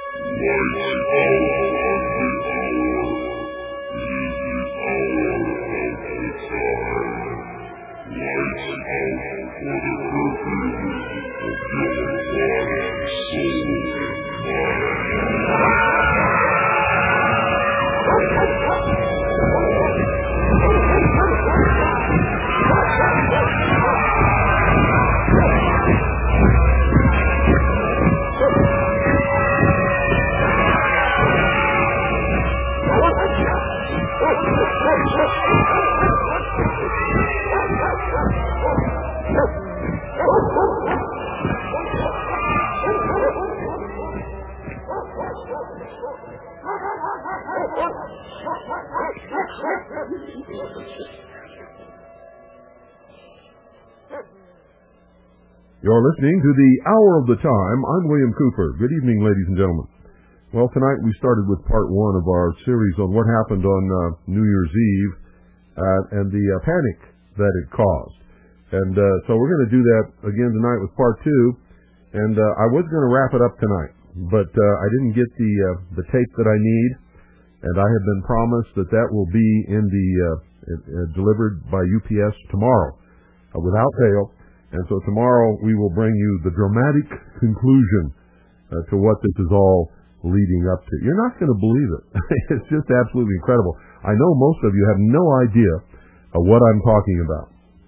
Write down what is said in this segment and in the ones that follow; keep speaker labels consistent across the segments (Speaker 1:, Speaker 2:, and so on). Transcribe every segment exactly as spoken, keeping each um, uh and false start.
Speaker 1: You're listening to the Hour of the Time. I'm William Cooper. Good evening, ladies and gentlemen. Well, tonight we started with part one of our series on what happened on uh, New Year's Eve uh, and the uh, panic that it caused. And uh, so we're going to do that again tonight with part two. And uh, I was going to wrap it up tonight, but uh, I didn't get the uh, the tape that I need, and I have been promised that that will be in the uh, uh, delivered by U P S tomorrow uh, without fail. And so tomorrow we will bring you the dramatic conclusion uh, to what this is all leading up to. You're not going to believe it. It's just absolutely incredible. I know most of you have no idea of what I'm talking about,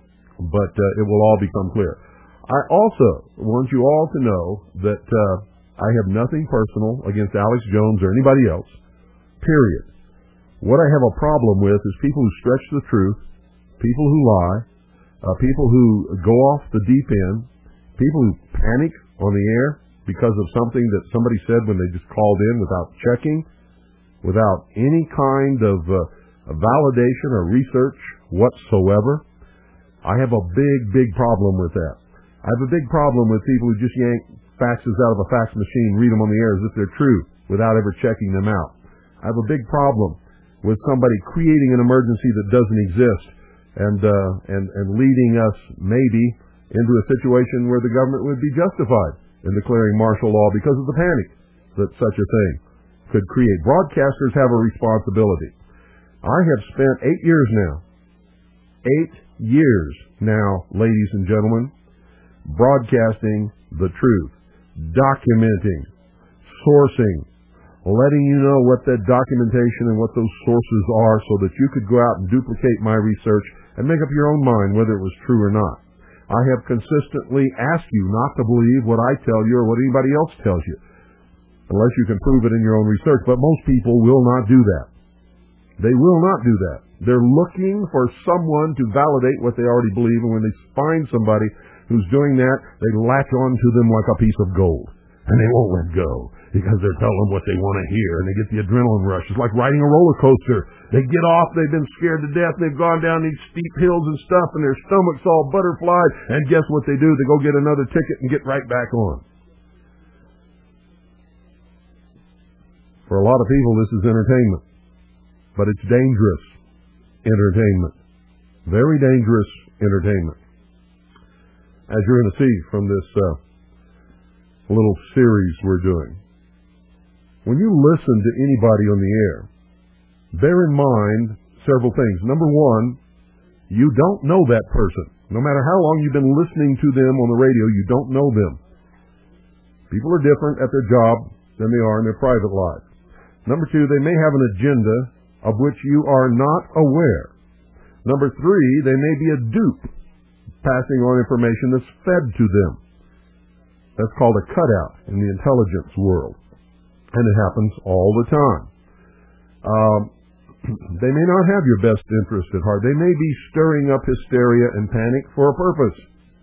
Speaker 1: but uh, it will all become clear. I also want you all to know that uh, I have nothing personal against Alex Jones or anybody else, period. What I have a problem with is people who stretch the truth, people who lie, Uh, people who go off the deep end, people who panic on the air because of something that somebody said when they just called in without checking, without any kind of uh, validation or research whatsoever. I have a big, big problem with that. I have a big problem with people who just yank faxes out of a fax machine, read them on the air as if they're true, without ever checking them out. I have a big problem with somebody creating an emergency that doesn't exist, and uh, and and leading us maybe into a situation where the government would be justified in declaring martial law because of the panic that such a thing could create. Broadcasters have a responsibility. I have spent eight years now, eight years now, ladies and gentlemen, broadcasting the truth, documenting, sourcing, letting you know what that documentation and what those sources are so that you could go out and duplicate my research and make up your own mind whether it was true or not. I have consistently asked you not to believe what I tell you or what anybody else tells you, unless you can prove it in your own research. But most people will not do that. They will not do that. They're looking for someone to validate what they already believe, and when they find somebody who's doing that, they latch on to them like a piece of gold, and they won't let go, because they're telling them what they want to hear, and they get the adrenaline rush. It's like riding a roller coaster. They get off, they've been scared to death, they've gone down these steep hills and stuff, and their stomach's all butterflied, and guess what they do? They go get another ticket and get right back on. For a lot of people, this is entertainment, but it's dangerous entertainment. Very dangerous entertainment. As you're going to see from this uh, little series we're doing, when you listen to anybody on the air, bear in mind several things. Number one, you don't know that person. No matter how long you've been listening to them on the radio, you don't know them. People are different at their job than they are in their private life. Number two, they may have an agenda of which you are not aware. Number three, they may be a dupe, passing on information that's fed to them. That's called a cutout in the intelligence world. And it happens all the time. Um, they may not have your best interest at heart. They may be stirring up hysteria and panic for a purpose.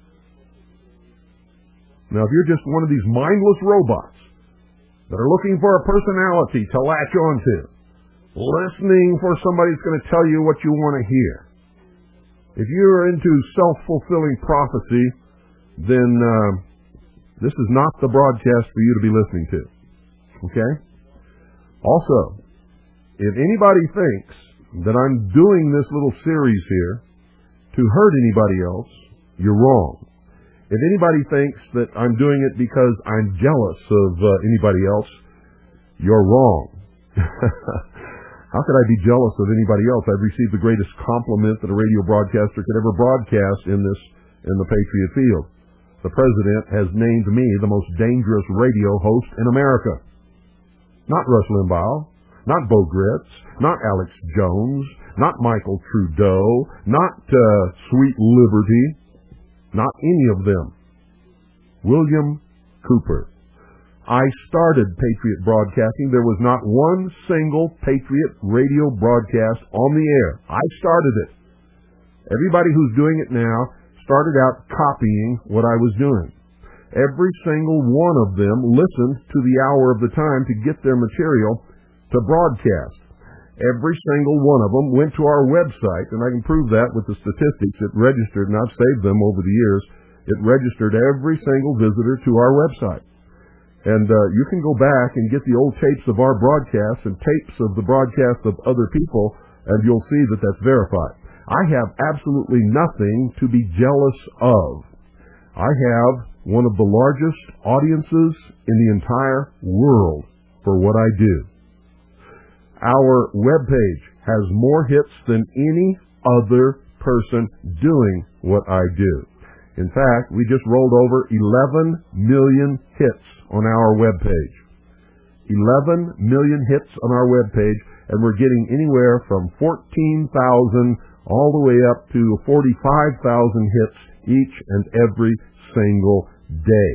Speaker 1: Now, if you're just one of these mindless robots that are looking for a personality to latch onto, listening for somebody that's going to tell you what you want to hear, if you're into self-fulfilling prophecy, then uh, this is not the broadcast for you to be listening to. Okay? Also, if anybody thinks that I'm doing this little series here to hurt anybody else, you're wrong. If anybody thinks that I'm doing it because I'm jealous of uh, anybody else, you're wrong. How could I be jealous of anybody else? I've received the greatest compliment that a radio broadcaster could ever broadcast in this, in the Patriot field. The President has named me the most dangerous radio host in America. Not Rush Limbaugh, not Bo Gritz, not Alex Jones, not Michael Trudeau, not uh, Sweet Liberty, not any of them. William Cooper. I started Patriot Broadcasting. There was not one single Patriot radio broadcast on the air. I started it. Everybody who's doing it now started out copying what I was doing. Every single one of them listened to the hour of the time to get their material to broadcast. Every single one of them went to our website, and I can prove that with the statistics. It registered, and I've saved them over the years. It registered every single visitor to our website. And uh, you can go back and get the old tapes of our broadcasts and tapes of the broadcasts of other people, and you'll see that that's verified. I have absolutely nothing to be jealous of. I have one of the largest audiences in the entire world for what I do. Our webpage has more hits than any other person doing what I do. In fact, we just rolled over eleven million hits on our webpage. eleven million hits on our webpage, and we're getting anywhere from fourteen thousand all the way up to forty-five thousand hits each and every single day.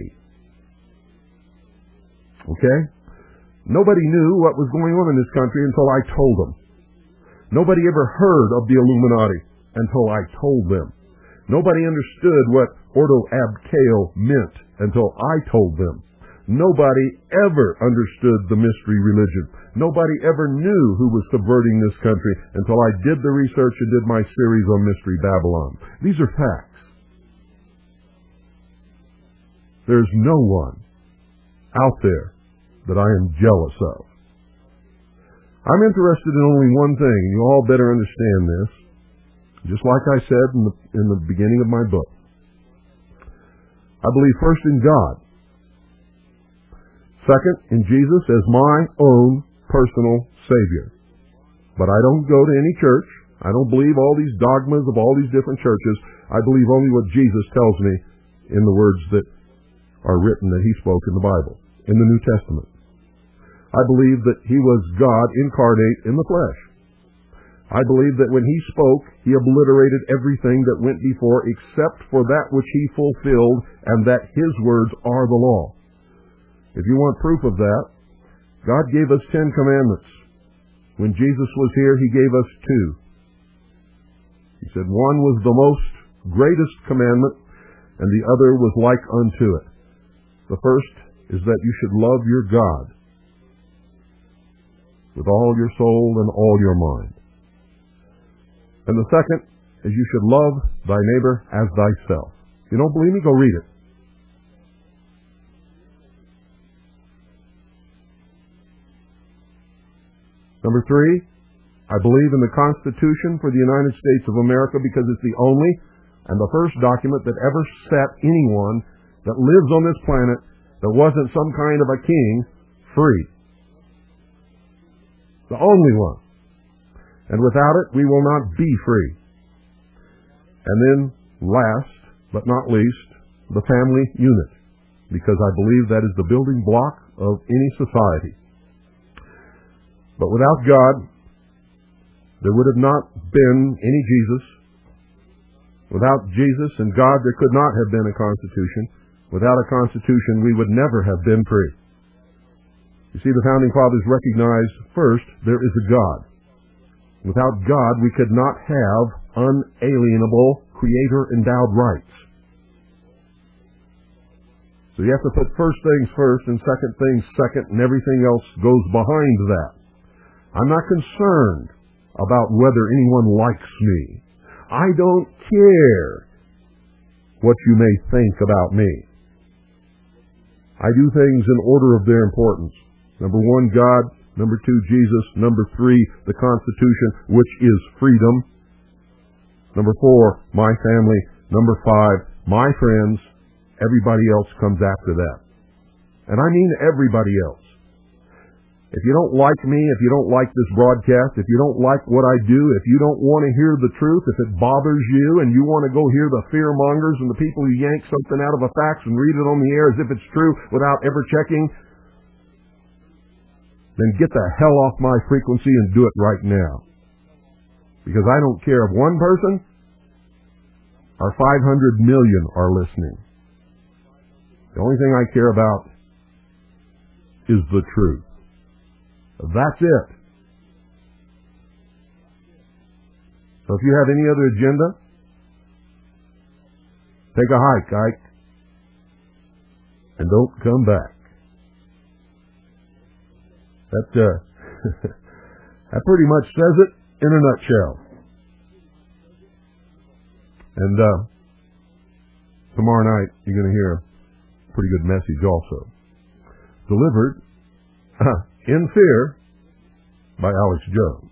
Speaker 1: Okay? Nobody knew what was going on in this country until I told them. Nobody ever heard of the Illuminati until I told them. Nobody understood what Ordo Ab Chao meant until I told them. Nobody ever understood the mystery religion. Nobody ever knew who was subverting this country until I did the research and did my series on Mystery Babylon. These are facts. There's no one out there that I am jealous of. I'm interested in only one thing, and you all better understand this. Just like I said in the, in the beginning of my book. I believe first in God. Second, in Jesus as my own personal Savior. But I don't go to any church. I don't believe all these dogmas of all these different churches. I believe only what Jesus tells me in the words that are written that He spoke in the Bible, in the New Testament. I believe that He was God incarnate in the flesh. I believe that when He spoke, He obliterated everything that went before except for that which He fulfilled, and that His words are the law. If you want proof of that, God gave us Ten Commandments. When Jesus was here, He gave us two. He said one was the most greatest commandment, and the other was like unto it. The first is that you should love your God with all your soul and all your mind. And the second is you should love thy neighbor as thyself. If you don't believe me, go read it. Number three, I believe in the Constitution for the United States of America because it's the only and the first document that ever set anyone that lives on this planet that wasn't some kind of a king free. The only one. And without it, we will not be free. And then, last but not least, the family unit, because I believe that is the building block of any society. But without God, there would have not been any Jesus. Without Jesus and God, there could not have been a Constitution. Without a Constitution, we would never have been free. You see, the Founding Fathers recognized, first, there is a God. Without God, we could not have unalienable, Creator-endowed rights. So you have to put first things first and second things second, and everything else goes behind that. I'm not concerned about whether anyone likes me. I don't care what you may think about me. I do things in order of their importance. Number one, God. Number two, Jesus. Number three, the Constitution, which is freedom. Number four, my family. Number five, my friends. Everybody else comes after that. And I mean everybody else. If you don't like me, if you don't like this broadcast, if you don't like what I do, if you don't want to hear the truth, if it bothers you and you want to go hear the fear mongers and the people who yank something out of a fax and read it on the air as if it's true without ever checking, then get the hell off my frequency and do it right now. Because I don't care if one person or five hundred million are listening. The only thing I care about is the truth. That's it. So if you have any other agenda, take a hike, Ike, and don't come back. That uh, that pretty much says it in a nutshell. And uh, tomorrow night you're going to hear a pretty good message also, delivered in Fear by Alex Jones.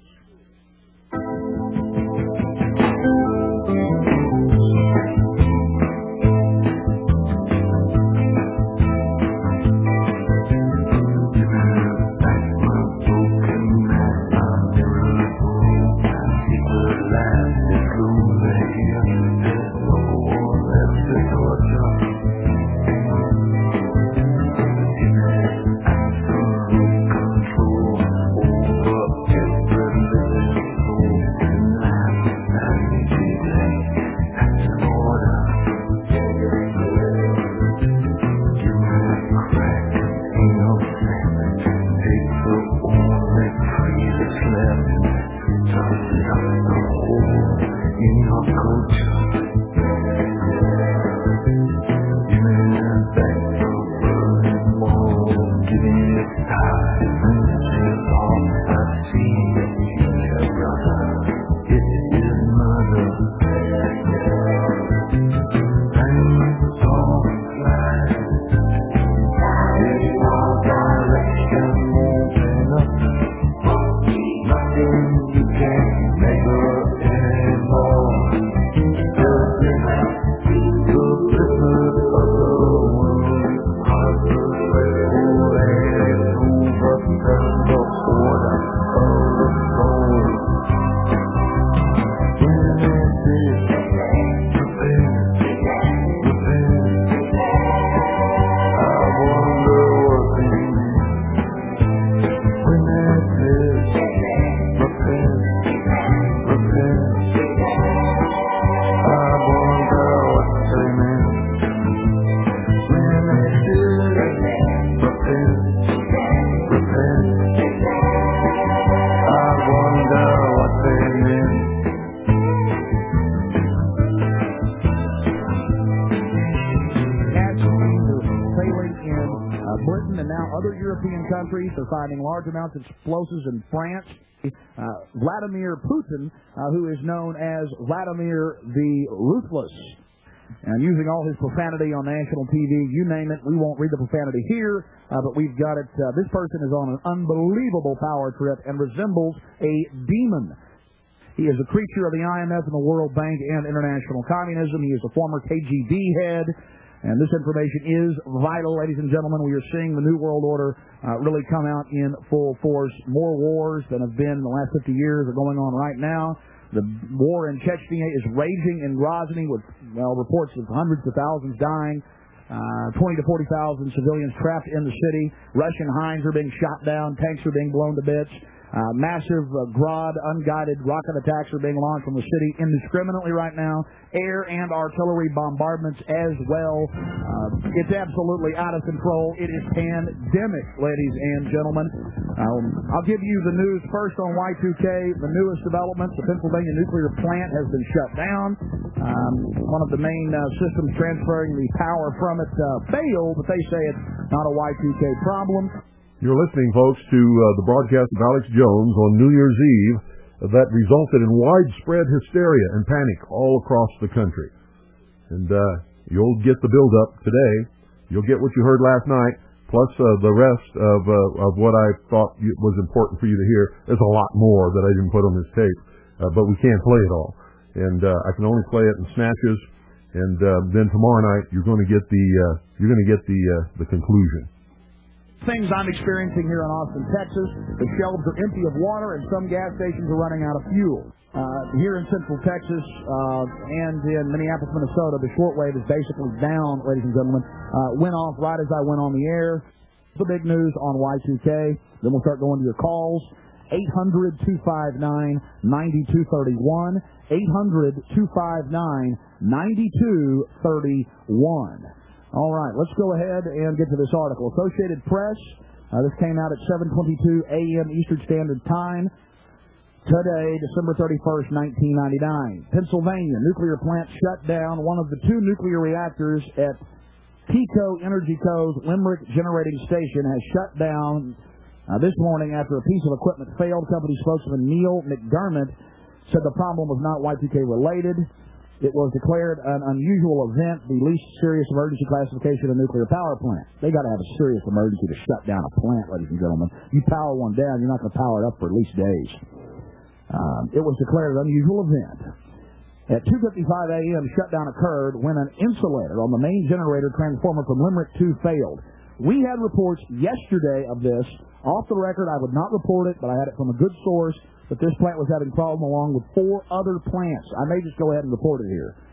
Speaker 2: They're finding large amounts of explosives in France. Uh, Vladimir Putin, uh, who is known as Vladimir the Ruthless, and using all his profanity on national T V, you name it. We won't read the profanity here, uh, but we've got it. Uh, this person is on an unbelievable power trip and resembles a demon. He is a creature of the I M F and the World Bank and international communism. He is a former K G B head. And this information is vital, ladies and gentlemen. We are seeing the New World Order uh, really come out in full force. More wars than have been in the last fifty years are going on right now. The war in Chechnya is raging in Grozny with, well, reports of hundreds of thousands dying, uh, twenty to forty thousand civilians trapped in the city. Russian Hinds are being shot down. Tanks are being blown to bits. Uh, massive uh, Grad unguided rocket attacks are being launched from the city indiscriminately right now. Air and artillery bombardments as well. Uh, it's absolutely out of control. It is pandemic, ladies and gentlemen. Um, I'll give you the news first on Y two K. The newest developments: the Pennsylvania nuclear plant has been shut down. Um, one of the main uh, systems transferring the power from it uh, failed, but they say it's not a Y two K problem.
Speaker 1: You're listening, folks, to uh, the broadcast of Alex Jones on New Year's Eve uh, that resulted in widespread hysteria and panic all across the country. And uh, you'll get the build-up today. You'll get what you heard last night, plus uh, the rest of uh, of what I thought was important for you to hear. There's a lot more that I didn't put on this tape, uh, but we can't play it all. And uh, I can only play it in snatches. And uh, then tomorrow night, you're going to get the uh, you're going to get the uh, the conclusion.
Speaker 2: Things I'm experiencing here in Austin, Texas. The shelves are empty of water, and some gas stations are running out of fuel. Uh, here in Central Texas uh, and in Minneapolis, Minnesota, the shortwave is basically down, ladies and gentlemen. Uh, went off right as I went on the air. The big news on Y two K. Then we'll start going to your calls. eight hundred, two five nine, nine two three one. eight hundred, two five nine, nine two three one. All right, let's go ahead and get to this article. Associated Press, uh, this came out at seven twenty-two a.m. Eastern Standard Time today, December thirty-first, nineteen ninety-nine. Pennsylvania nuclear plant shut down. One of the two nuclear reactors at PECO Energy Co.'s Limerick Generating Station has shut down uh, this morning after a piece of equipment failed. Company spokesman Neil McDermott said the problem was not Y two K related. It was declared an unusual event, the least serious emergency classification of a nuclear power plant. They got to have a serious emergency to shut down a plant, ladies and gentlemen. You power one down, you're not going to power it up for at least days. Um, it was declared an unusual event. At two fifty-five a.m., shutdown occurred when an insulator on the main generator transformer from Limerick two failed. We had reports yesterday of this. Off the record, I would not report it, but I had it from a good source that this plant was having problems along with four other plants. I may just go ahead and report it here.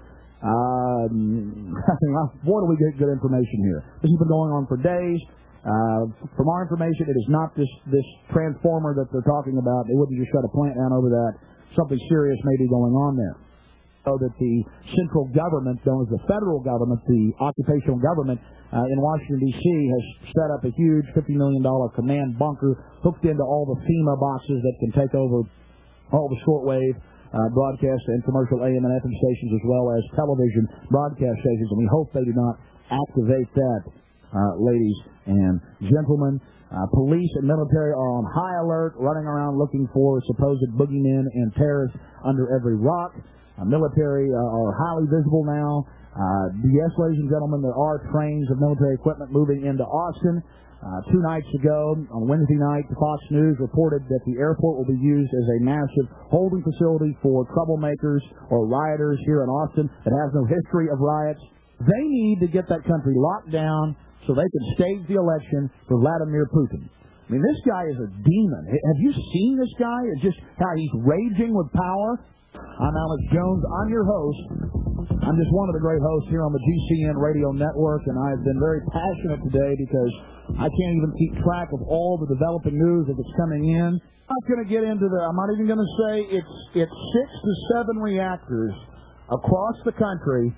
Speaker 2: Um, boy, do we get good information here. This has been going on for days. Uh, from our information, it is not this, this transformer that they're talking about. They wouldn't just shut a plant down over that. Something serious may be going on there. So that the central government, known as the federal government, the occupational government uh, in Washington, D C, has set up a huge fifty million dollars command bunker hooked into all the FEMA boxes that can take over all the shortwave uh, broadcast and commercial A M and F M stations as well as television broadcast stations. And we hope they do not activate that, uh, ladies and gentlemen. Uh, police and military are on high alert, running around looking for supposed boogeymen and terrorists under every rock. Uh, military uh, are highly visible now. Uh, yes, ladies and gentlemen, there are trains of military equipment moving into Austin. Uh, two nights ago, on Wednesday night, Fox News reported that the airport will be used as a massive holding facility for troublemakers or rioters here in Austin that has no history of riots. They need to get that country locked down so they can stage the election for Vladimir Putin. I mean, this guy is a demon. Have you seen this guy? It's just how he's raging with power. I'm Alex Jones. I'm your host. I'm just one of the great hosts here on the G C N radio network, and I've been very passionate today because I can't even keep track of all the developing news that's coming in. I'm not going to get into the, I'm not even going to say it's it's six to seven reactors across the country.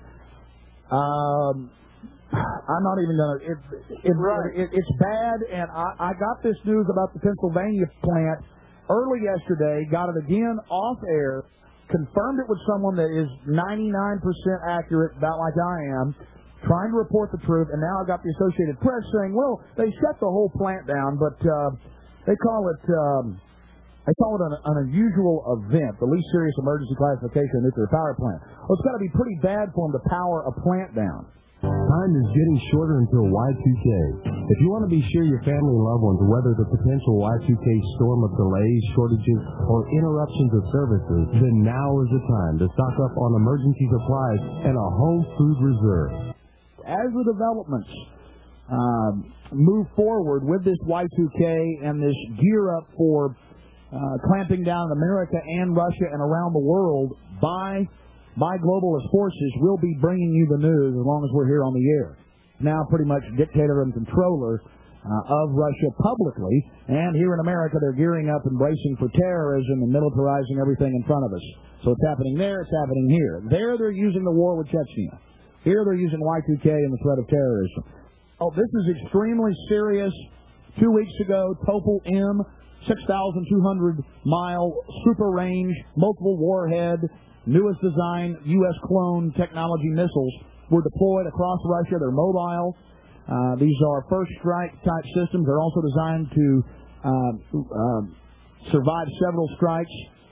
Speaker 2: Um, I'm not even going to, it, it, right. it, it's bad, and I, I got this news about the Pennsylvania plant early yesterday, got it again off air, confirmed it with someone that is ninety-nine percent accurate, about like I am, trying to report the truth, and now I got the Associated Press saying, well, they shut the whole plant down, but uh, they call it um, they call it an, an unusual event, the least serious emergency classification of a nuclear power plant. Well, it's got to be pretty bad for them to power a plant down.
Speaker 3: Time is getting shorter until Y two K. If you want to be sure your family and loved ones weather the potential Y two K storm of delays, shortages, or interruptions of services, then now is the time to stock up on emergency supplies and a home food reserve.
Speaker 2: As the developments uh, move forward with this Y two K and this gear up for uh, clamping down on America and Russia and around the world by by globalist forces, we'll be bringing you the news as long as we're here on the air. Now pretty much dictator and controller uh, of Russia publicly, and here in America they're gearing up and bracing for terrorism and militarizing everything in front of us. So it's happening there, it's happening here. There they're using the war with Chechnya. Here they're using Y two K and the threat of terrorism. Oh, this is extremely serious. Two weeks ago, Topol M, six thousand two hundred mile super range, multiple warhead, newest design U S clone technology missiles were deployed across Russia. They're mobile. Uh, these are first strike type systems. They're also designed to uh, uh, survive several strikes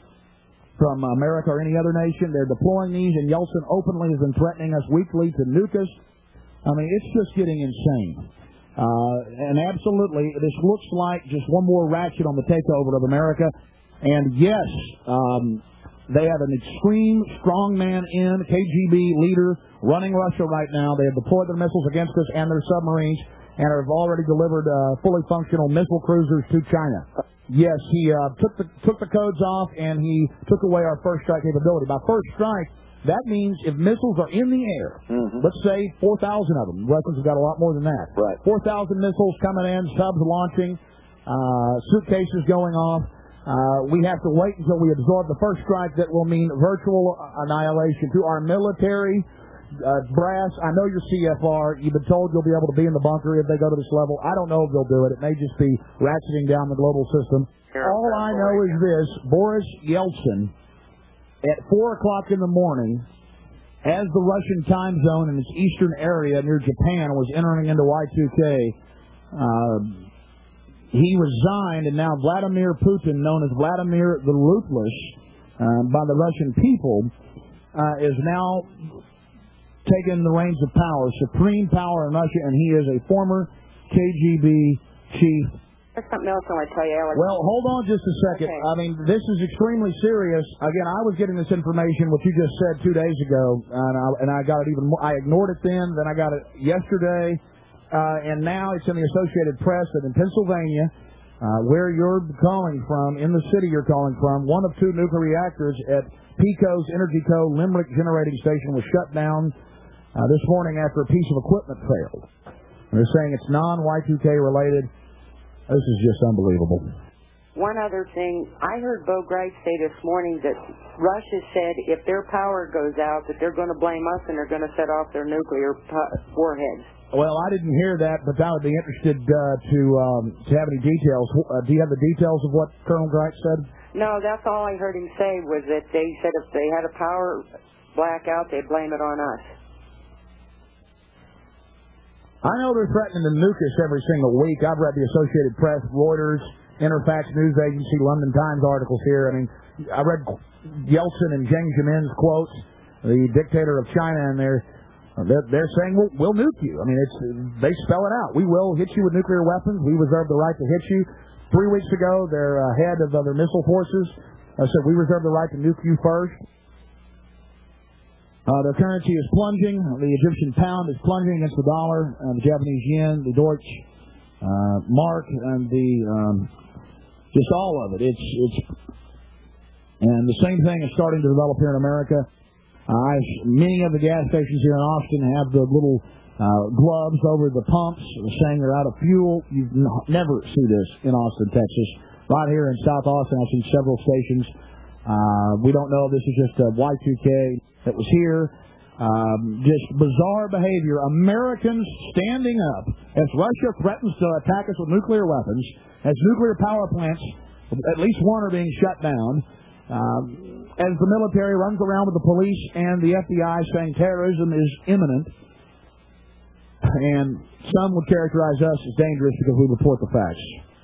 Speaker 2: from America or any other nation. They're deploying these, and Yeltsin openly has been threatening us weekly to nuke us. I mean, it's just getting insane. Uh, and absolutely, this looks like just one more ratchet on the takeover of America. And yes, um, they have an extreme strongman in, K G B leader, running Russia right now. They have deployed their missiles against us and their submarines. and have already delivered uh, fully functional missile cruisers to China. Yes, he uh, took the took the codes off, and he took away our first strike capability. By first strike, that means if missiles are in the air, mm-hmm. let's say four thousand of them. Russians have got a lot more than that.
Speaker 4: Right.
Speaker 2: four thousand missiles coming in, subs launching, uh, suitcases going off. Uh, we have to wait until we absorb the first strike. That will mean virtual annihilation to our military. Uh, brass, I know you're C F R. You've been told you'll be able to be in the bunker if they go to this level. I don't know if they'll do it. It may just be ratcheting down the global system. All I know is this. Boris Yeltsin, at four o'clock in the morning, as the Russian time zone in its eastern area near Japan was entering into Y two K, uh, he resigned, and now Vladimir Putin, known as Vladimir the Ruthless uh, by the Russian people, uh, is now taken the reins of power, supreme power in Russia, and he is a former K G B chief.
Speaker 4: There's something else I want to tell you, Alex.
Speaker 2: Well, hold on just a second.
Speaker 4: Okay.
Speaker 2: I mean, this is extremely serious. Again, I was getting this information, what you just said two days ago, and I, and I got it even more. I ignored it then, then I got it yesterday, uh, and now it's in the Associated Press that in Pennsylvania, uh, where you're calling from, in the city you're calling from, one of two nuclear reactors at PECO's Energy Co. Limerick Generating Station was shut down Uh, this morning after a piece of equipment failed. They're saying it's non-Y two K related. This is just unbelievable.
Speaker 4: One other thing, I heard Bo Greif say this morning that Russia said if their power goes out that they're going to blame us and they're going to set off their nuclear warheads.
Speaker 2: Well, I didn't hear that, but I would be interested uh, to um, to have any details. Uh, do you have the details of what Colonel Greif said?
Speaker 4: No, that's all I heard him say was that they said if they had a power blackout, they'd blame it on us.
Speaker 2: I know they're threatening to nuke us every single week. I've read the Associated Press, Reuters, Interfax News Agency, London Times articles here. I mean, I read Yeltsin and Jiang Zemin's quotes, the dictator of China, and they're they're, they're saying we'll, we'll nuke you. I mean, it's they spell it out. We will hit you with nuclear weapons. We reserve the right to hit you. Three weeks ago, their uh, head of uh, their missile forces uh, said we reserve the right to nuke you first. Uh, their currency is plunging. The Egyptian pound is plunging against the dollar, uh, the Japanese yen, the Deutsche uh, mark, and the um, just all of it. It's it's and the same thing is starting to develop here in America. Uh, many of the gas stations here in Austin have the little uh, gloves over the pumps saying they're out of fuel. You n- never see this in Austin, Texas. Right here in South Austin, I've seen several stations. Uh, we don't know if this is just a Y two K that was here. Um, just bizarre behavior. Americans standing up as Russia threatens to attack us with nuclear weapons, as nuclear power plants, at least one, are being shut down, um, as the military runs around with the police and the F B I saying terrorism is imminent, and some would characterize us as dangerous because we report the facts.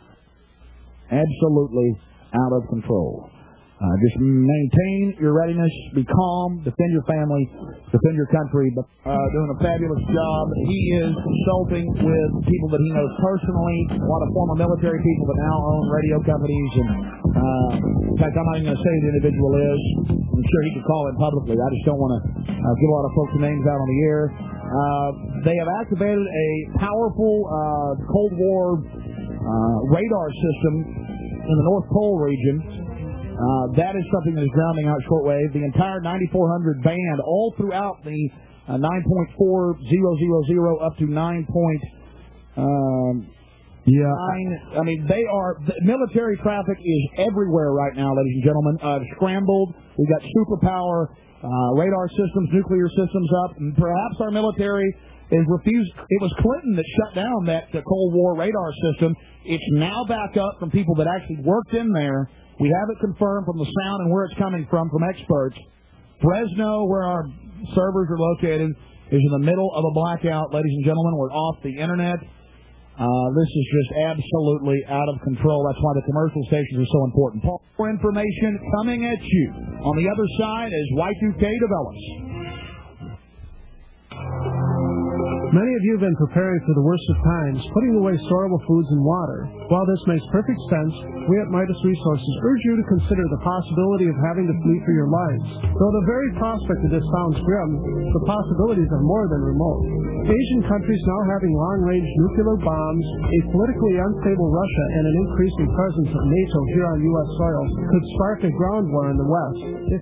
Speaker 2: Absolutely out of control. Uh, just maintain your readiness, be calm, defend your family, defend your country. But uh, doing a fabulous job. He is consulting with people that he knows personally, a lot of former military people that now own radio companies. And uh, in fact, I'm not even going to say who the individual is. I'm sure he could call in publicly. I just don't want to uh, give a lot of folks' names out on the air. Uh, they have activated a powerful uh, Cold War uh, radar system in the North Pole region. Uh, that is something that is grounding out shortwave. The entire ninety-four hundred band, all throughout the uh, nine point four thousand up to nine point um,
Speaker 3: yeah.
Speaker 2: nine. I mean, they are the military traffic is everywhere right now, ladies and gentlemen. Uh, scrambled. We've got superpower uh, radar systems, nuclear systems up, and perhaps our military is refused. It was Clinton that shut down that uh, Cold War radar system. It's now back up from people that actually worked in there. We have it confirmed from the sound and where it's coming from, from experts. Fresno, where our servers are located, is in the middle of a blackout. Ladies and gentlemen, we're off the Internet. Uh, this is just absolutely out of control. That's why the commercial stations are so important. More information coming at you on the other side as Y two K develops.
Speaker 5: Many of you have been preparing for the worst of times, putting away storable foods and water. While this makes perfect sense, we at Midas Resources urge you to consider the possibility of having to flee for your lives. Though the very prospect of this sounds grim, the possibilities are more than remote. Asian countries now having long-range nuclear bombs, a politically unstable Russia, and an increasing presence of NATO here on U S soil could spark a ground war in the West. If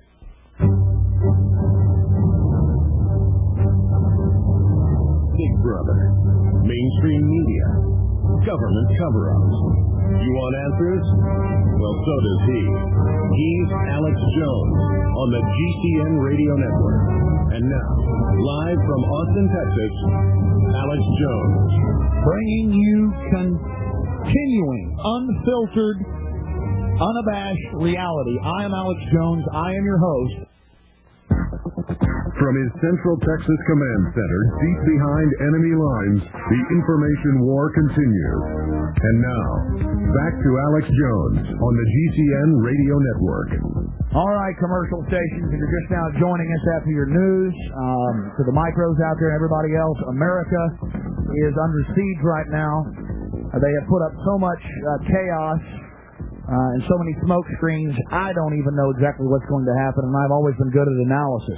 Speaker 6: Big Brother, mainstream media, government cover-ups. You want answers? Well, so does he. He's Alex Jones on the G C N Radio Network. And now, live from Austin, Texas, Alex Jones.
Speaker 2: Bringing you continuing, unfiltered, unabashed reality. I am Alex Jones. I am your host.
Speaker 6: From his Central Texas Command Center, deep behind enemy lines, the information war continues. And now, back to Alex Jones on the G C N Radio Network.
Speaker 2: All right, commercial stations, if you're just now joining us after your news, um, to the micros out there and everybody else, America is under siege right now. Uh, they have put up so much uh, chaos uh, and so many smoke screens, I don't even know exactly what's going to happen, and I've always been good at analysis.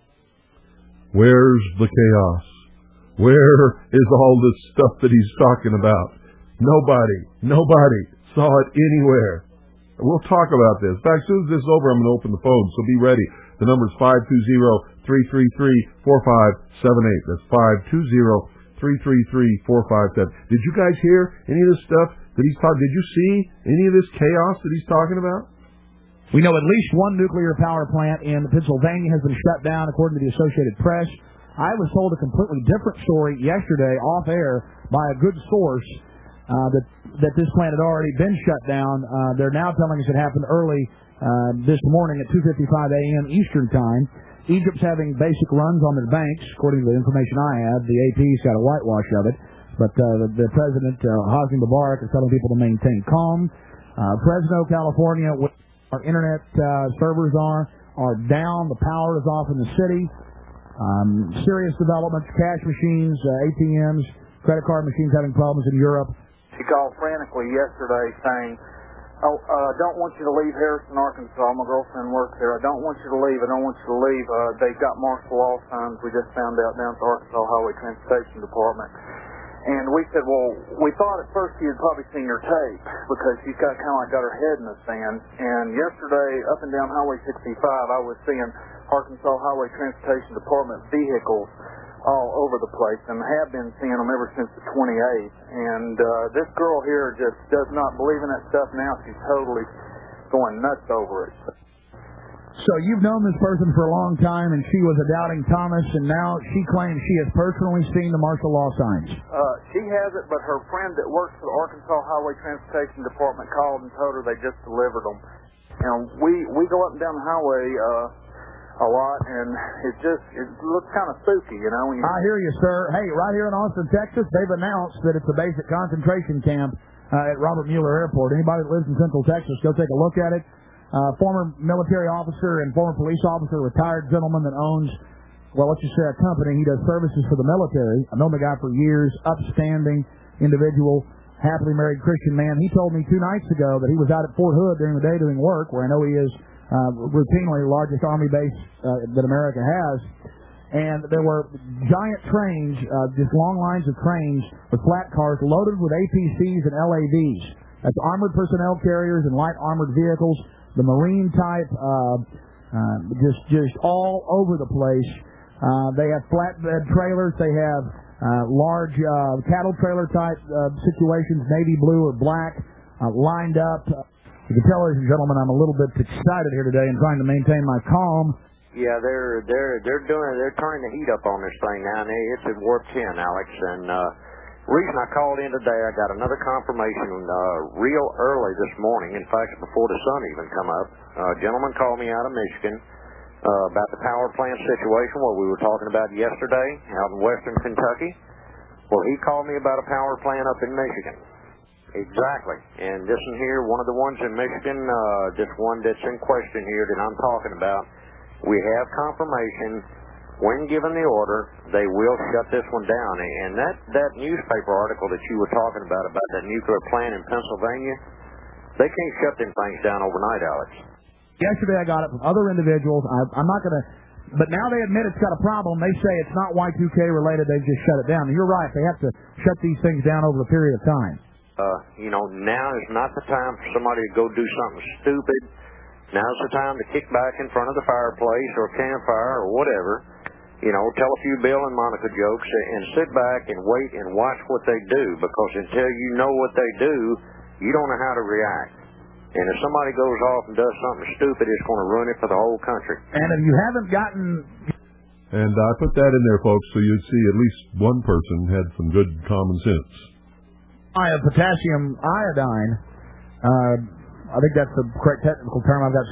Speaker 1: Where's the chaos? Where is all this stuff that he's talking about? Nobody, nobody saw it anywhere. We'll talk about this. In fact, as soon as this is over, I'm going to open the phone, so be ready. The number is five two zero, three three three, four five seven eight. That's five two zero, three three three, four five seven eight. Did you guys hear any of this stuff that he's talking? Did you see any of this chaos that he's talking about?
Speaker 2: We know at least one nuclear power plant in Pennsylvania has been shut down, according to the Associated Press. I was told a completely different story yesterday off air by a good source uh, that that this plant had already been shut down. Uh, they're now telling us it happened early uh, this morning at two fifty-five a.m. Eastern Time. Egypt's having basic runs on their banks, according to the information I have. The A P's got a whitewash of it. But uh, the, the president, uh, Hosni Mubarak, is telling people to maintain calm. Uh, Fresno, California, where our internet uh, servers are, are down. The power is off in the city. Um, serious developments, cash machines, uh, A T Ms, credit card machines having problems in Europe.
Speaker 7: She called frantically yesterday saying, oh, uh, don't want you to leave Harrison, Arkansas. My girlfriend works there. I don't want you to leave. I don't want you to leave. Uh, they've got martial law signs. We just found out down at the Arkansas Highway Transportation Department. And we said, well, we thought at first she had probably seen your tape because she's got kind of like got her head in the sand. And yesterday, up and down Highway sixty-five, I was seeing Arkansas Highway Transportation Department vehicles all over the place, and have been seeing them ever since the twenty-eighth. And uh, this girl here just does not believe in that stuff now. She's totally going nuts over it.
Speaker 2: So you've known this person for a long time, and she was a doubting Thomas, and now she claims she has personally seen the martial law signs.
Speaker 7: Uh, she has it, but her friend that works for the Arkansas Highway Transportation Department called and told her they just delivered them. And we, we go up and down the highway uh, a lot, and it just it looks kind of spooky, you know. When you...
Speaker 2: I hear you, sir. Hey, right here in Austin, Texas, they've announced that it's a basic concentration camp uh, at Robert Mueller Airport. Anybody that lives in Central Texas, go take a look at it. Uh, former military officer and former police officer, retired gentleman that owns, well, let's just say a company. He does services for the military. I've known the guy for years, upstanding individual, happily married Christian man. He told me two nights ago that he was out at Fort Hood during the day doing work, where I know he is uh, routinely the largest Army base uh, that America has. And there were giant trains, uh, just long lines of trains with flat cars loaded with A P Cs and L A Vs. That's armored personnel carriers and light armored vehicles. The Marine type, uh, uh, just just all over the place. Uh, they have flatbed trailers. They have uh, large uh, cattle trailer type uh, situations, navy blue or black, uh, lined up. You can tell, ladies and gentlemen, I'm a little bit excited here today and trying to maintain my calm.
Speaker 8: Yeah, they're they're they're doing they're turning the heat up on this thing now. And it's at warp ten, Alex, and. Uh, The reason I called in today, I got another confirmation uh, real early this morning, in fact, before the sun even come up. Uh, a gentleman called me out of Michigan uh, about the power plant situation, what we were talking about yesterday out in western Kentucky. Well, he called me about a power plant up in Michigan. Exactly. And this one here, one of the ones in Michigan, uh, this one that's in question here that I'm talking about, we have confirmation when given the order, they will shut this one down. And that, that newspaper article that you were talking about, about that nuclear plant in Pennsylvania, they can't shut them things down overnight, Alex.
Speaker 2: Yesterday I got it from other individuals. I, I'm not going to, but now they admit it's got a problem. They say it's not Y two K related. They've just shut it down. And you're right. They have to shut these things down over a period of time.
Speaker 8: Uh, you know, now is not the time for somebody to go do something stupid. Now's the time to kick back in front of the fireplace or campfire or whatever. You know, tell a few Bill and Monica jokes and sit back and wait and watch what they do, because until you know what they do, you don't know how to react. And if somebody goes off and does something stupid, it's going to ruin it for the whole country.
Speaker 2: And if you haven't gotten...
Speaker 1: And I put that in there, folks, so you'd see at least one person had some good common sense.
Speaker 2: I have potassium iodine. Uh, I think that's the correct technical term. I've got...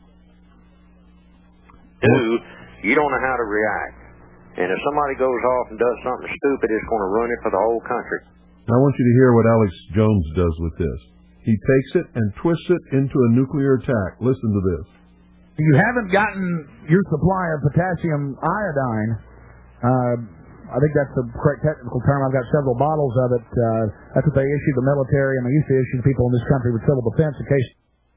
Speaker 8: Do, you don't know how to react. And if somebody goes off and does something stupid, it's going to ruin it for the whole country.
Speaker 1: I want you to hear what Alex Jones does with this. He takes it and twists it into a nuclear attack. Listen to this.
Speaker 2: If you haven't gotten your supply of potassium iodine, uh, I think that's the correct technical term. I've got several bottles of it. Uh, that's what they issue the military, and they used to issue to people in this country with civil defense in case...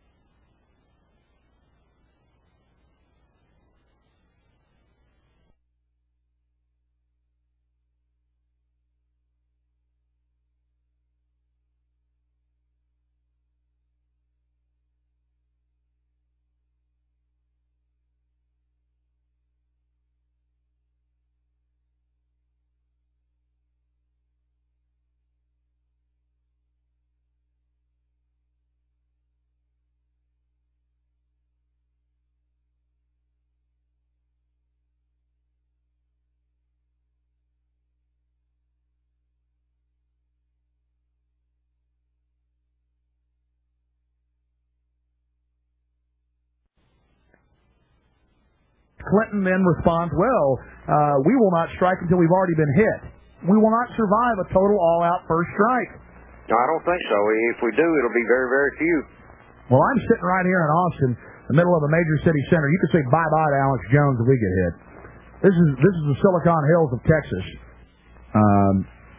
Speaker 2: Clinton then responds, well, uh, we will not strike until we've already been hit. We will not survive a total all-out first strike.
Speaker 8: No, I don't think so. If we do, it'll be very, very few.
Speaker 2: Well, I'm sitting right here in Austin, the middle of a major city center. You could say bye-bye to Alex Jones if we get hit. This is this is the Silicon Hills of Texas. Um,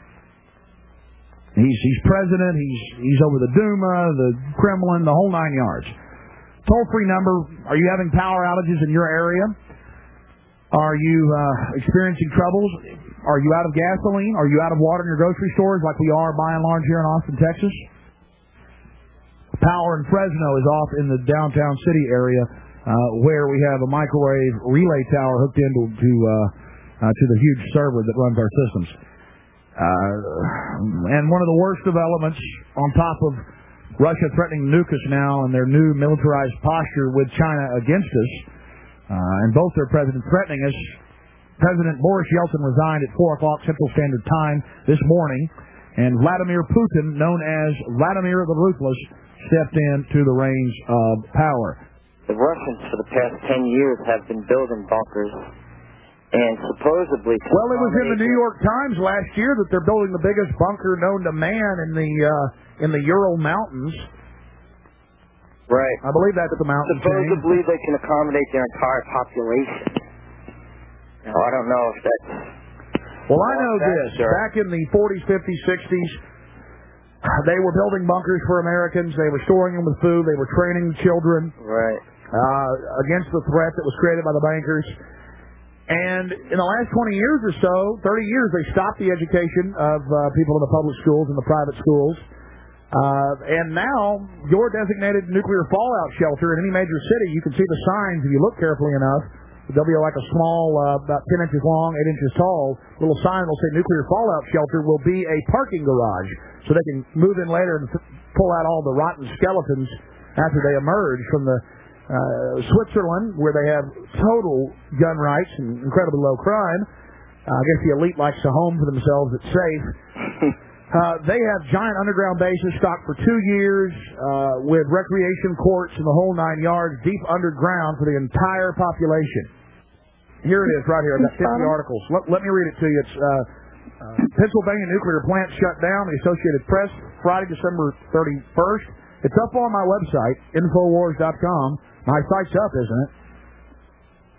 Speaker 2: he's he's president. He's he's over the Duma, the Kremlin, the whole nine yards. Toll-free number. Are you having power outages in your area? Are you uh, experiencing troubles? Are you out of gasoline? Are you out of water in your grocery stores like we are by and large here in Austin, Texas? Power in Fresno is off in the downtown city area uh, where we have a microwave relay tower hooked into to, uh, uh, to the huge server that runs our systems. Uh, and one of the worst developments on top of Russia threatening to nuke us now and their new militarized posture with China against us, Uh, and both their presidents threatening us. President Boris Yeltsin resigned at four o'clock Central Standard Time this morning, and Vladimir Putin, known as Vladimir the Ruthless, stepped into the reins of power.
Speaker 9: The Russians, for the past ten years, have been building bunkers, and supposedly...
Speaker 2: Well, it was in the New York Times last year that they're building the biggest bunker known to man in the uh, in the Ural Mountains.
Speaker 9: Right.
Speaker 2: I believe that's the mountain
Speaker 9: Supposedly
Speaker 2: chain.
Speaker 9: They can accommodate their entire population. Now, I don't know if that's...
Speaker 2: Well, I know this.
Speaker 9: Sure.
Speaker 2: Back in the forties, fifties, sixties, they were building bunkers for Americans. They were storing them with food. They were training children
Speaker 9: right.
Speaker 2: uh, against the threat that was created by the bankers. And in the last twenty years or so, thirty years, they stopped the education of uh, people in the public schools and the private schools. Uh, and now, your designated nuclear fallout shelter in any major city, you can see the signs if you look carefully enough. There'll be like a small, uh, about ten inches long, eight inches tall, little sign that will say nuclear fallout shelter will be a parking garage. So they can move in later and pull out all the rotten skeletons after they emerge from the uh, Switzerland, where they have total gun rights and incredibly low crime. Uh, I guess the elite likes a home for themselves that's safe. Uh, they have giant underground bases stocked for two years uh, with recreation courts and the whole nine yards deep underground for the entire population. Here it is right here. I've got fifty articles. Let, let me read it to you. It's uh, uh, Pennsylvania nuclear plant shut down. The Associated Press, Friday, December thirty-first. It's up on my website, Infowars dot com. My site's up, isn't it?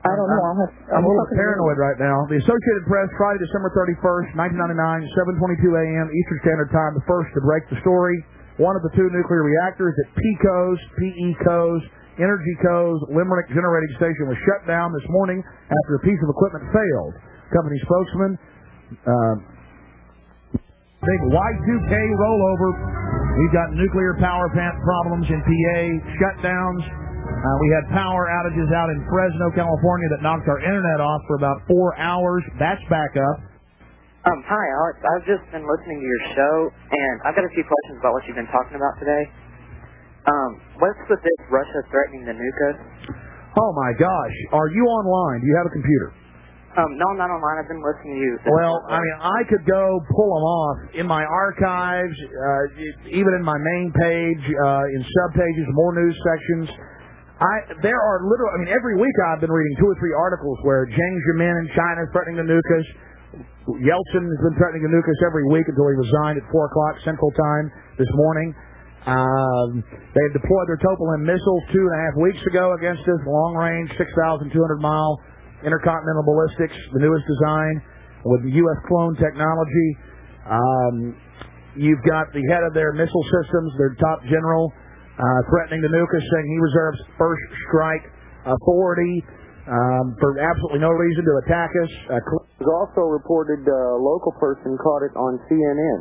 Speaker 10: I don't know. I'll have,
Speaker 2: I'm a little paranoid right now. The Associated Press, Friday, December thirty-first, nineteen ninety-nine, seven twenty-two a.m. Eastern Standard Time, the first to break the story. One of the two nuclear reactors at PECO's, P E C O's, Energy Co's Limerick Generating Station was shut down this morning after a piece of equipment failed. Company spokesman, uh, big Y two K rollover. We've got nuclear power plant problems in P A, shutdowns. Uh, we had power outages out in Fresno, California that knocked our internet off for about four hours. That's back up.
Speaker 11: Um, hi, Alex. I've just been listening to your show, and I've got a few questions about what you've been talking about today. Um, what's with this Russia threatening to nuke us?
Speaker 2: Oh, my gosh. Are you online? Do you have a computer?
Speaker 11: Um, no, I'm not online. I've been listening to you.
Speaker 2: Well, I mean, I could go pull them off in my archives, uh, even in my main page, uh, in subpages, more news sections. I there are literally, I mean, every week I've been reading two or three articles where Jiang Zemin in China is threatening to nuke us. Yeltsin has been threatening to nuke us every week until he resigned at four o'clock Central Time this morning. Um, they deployed their Topolan missiles two and a half weeks ago against us, long-range, six thousand two hundred mile intercontinental ballistics, the newest design with U S clone technology. Um, you've got the head of their missile systems, their top general, uh, threatening to nuke us, saying he reserves first strike authority um, for absolutely no reason to attack us. Uh,
Speaker 12: it was also reported a uh, local person caught it on C N N.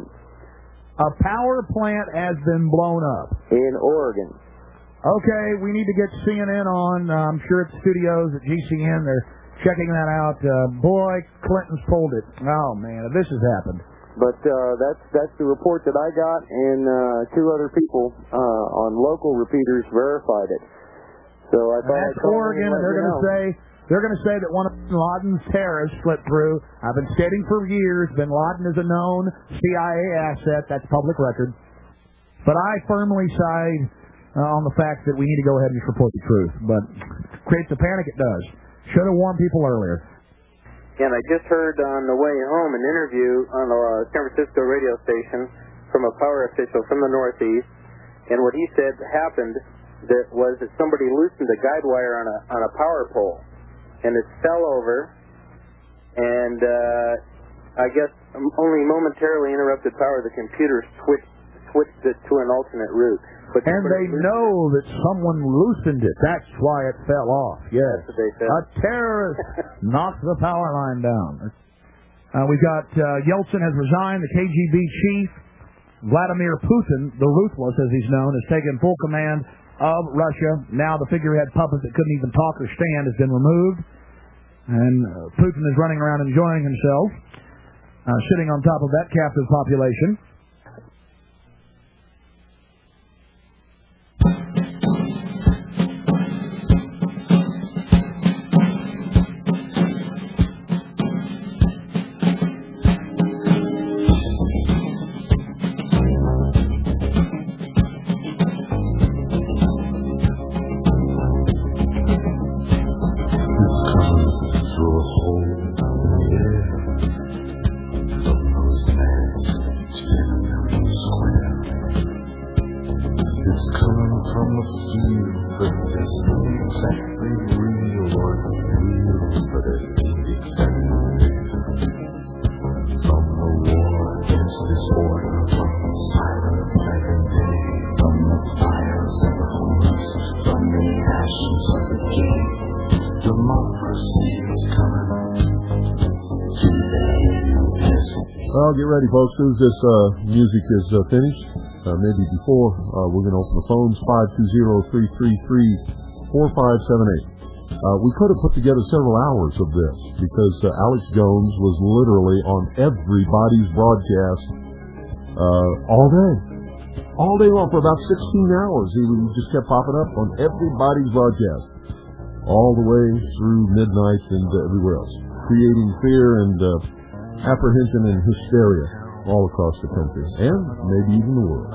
Speaker 2: A power plant has been blown up.
Speaker 12: In Oregon.
Speaker 2: Okay, we need to get C N N on. Uh, I'm sure at the studios at G C N they're checking that out. Uh, boy, Clinton's pulled it. Oh, man, this has happened.
Speaker 12: But uh, that's that's the report that I got, and uh, two other people uh, on local repeaters verified it. So I thought
Speaker 2: that's Oregon, and they're going to say they're going to say that one of Bin Laden's terrorists slipped through. I've been stating for years Bin Laden is a known C I A asset. That's public record. But I firmly side uh, on the fact that we need to go ahead and just report the truth. But creates the panic it does. Should have warned people earlier.
Speaker 12: And I just heard on the way home an interview on a San Francisco radio station from a power official from the Northeast, and what he said happened that was that somebody loosened a guide wire on a on a power pole, and it fell over, and uh, I guess only momentarily interrupted power. The computer switched switched it to an alternate route. But
Speaker 2: and they know that someone loosened it. That's why it fell off. Yes.
Speaker 12: That's what they said.
Speaker 2: A terrorist knocked the power line down. Uh, we've got uh, Yeltsin has resigned. The K G B chief, Vladimir Putin, the Ruthless as he's known, has taken full command of Russia. Now the figurehead puppet that couldn't even talk or stand has been removed. And uh, Putin is running around enjoying himself, uh, sitting on top of that captive population.
Speaker 1: Well, get ready, folks. As soon as this uh, music is uh, finished, uh, maybe before, uh, we're going to open the phones, five two zero, three three three, four five seven eight. Uh, we could have put together several hours of this because uh, Alex Jones was literally on everybody's broadcast uh, all day. All day long for about sixteen hours. He just kept popping up on everybody's broadcast all the way through midnight and uh, everywhere else, creating fear and uh, apprehension and hysteria all across the country, and maybe even the world.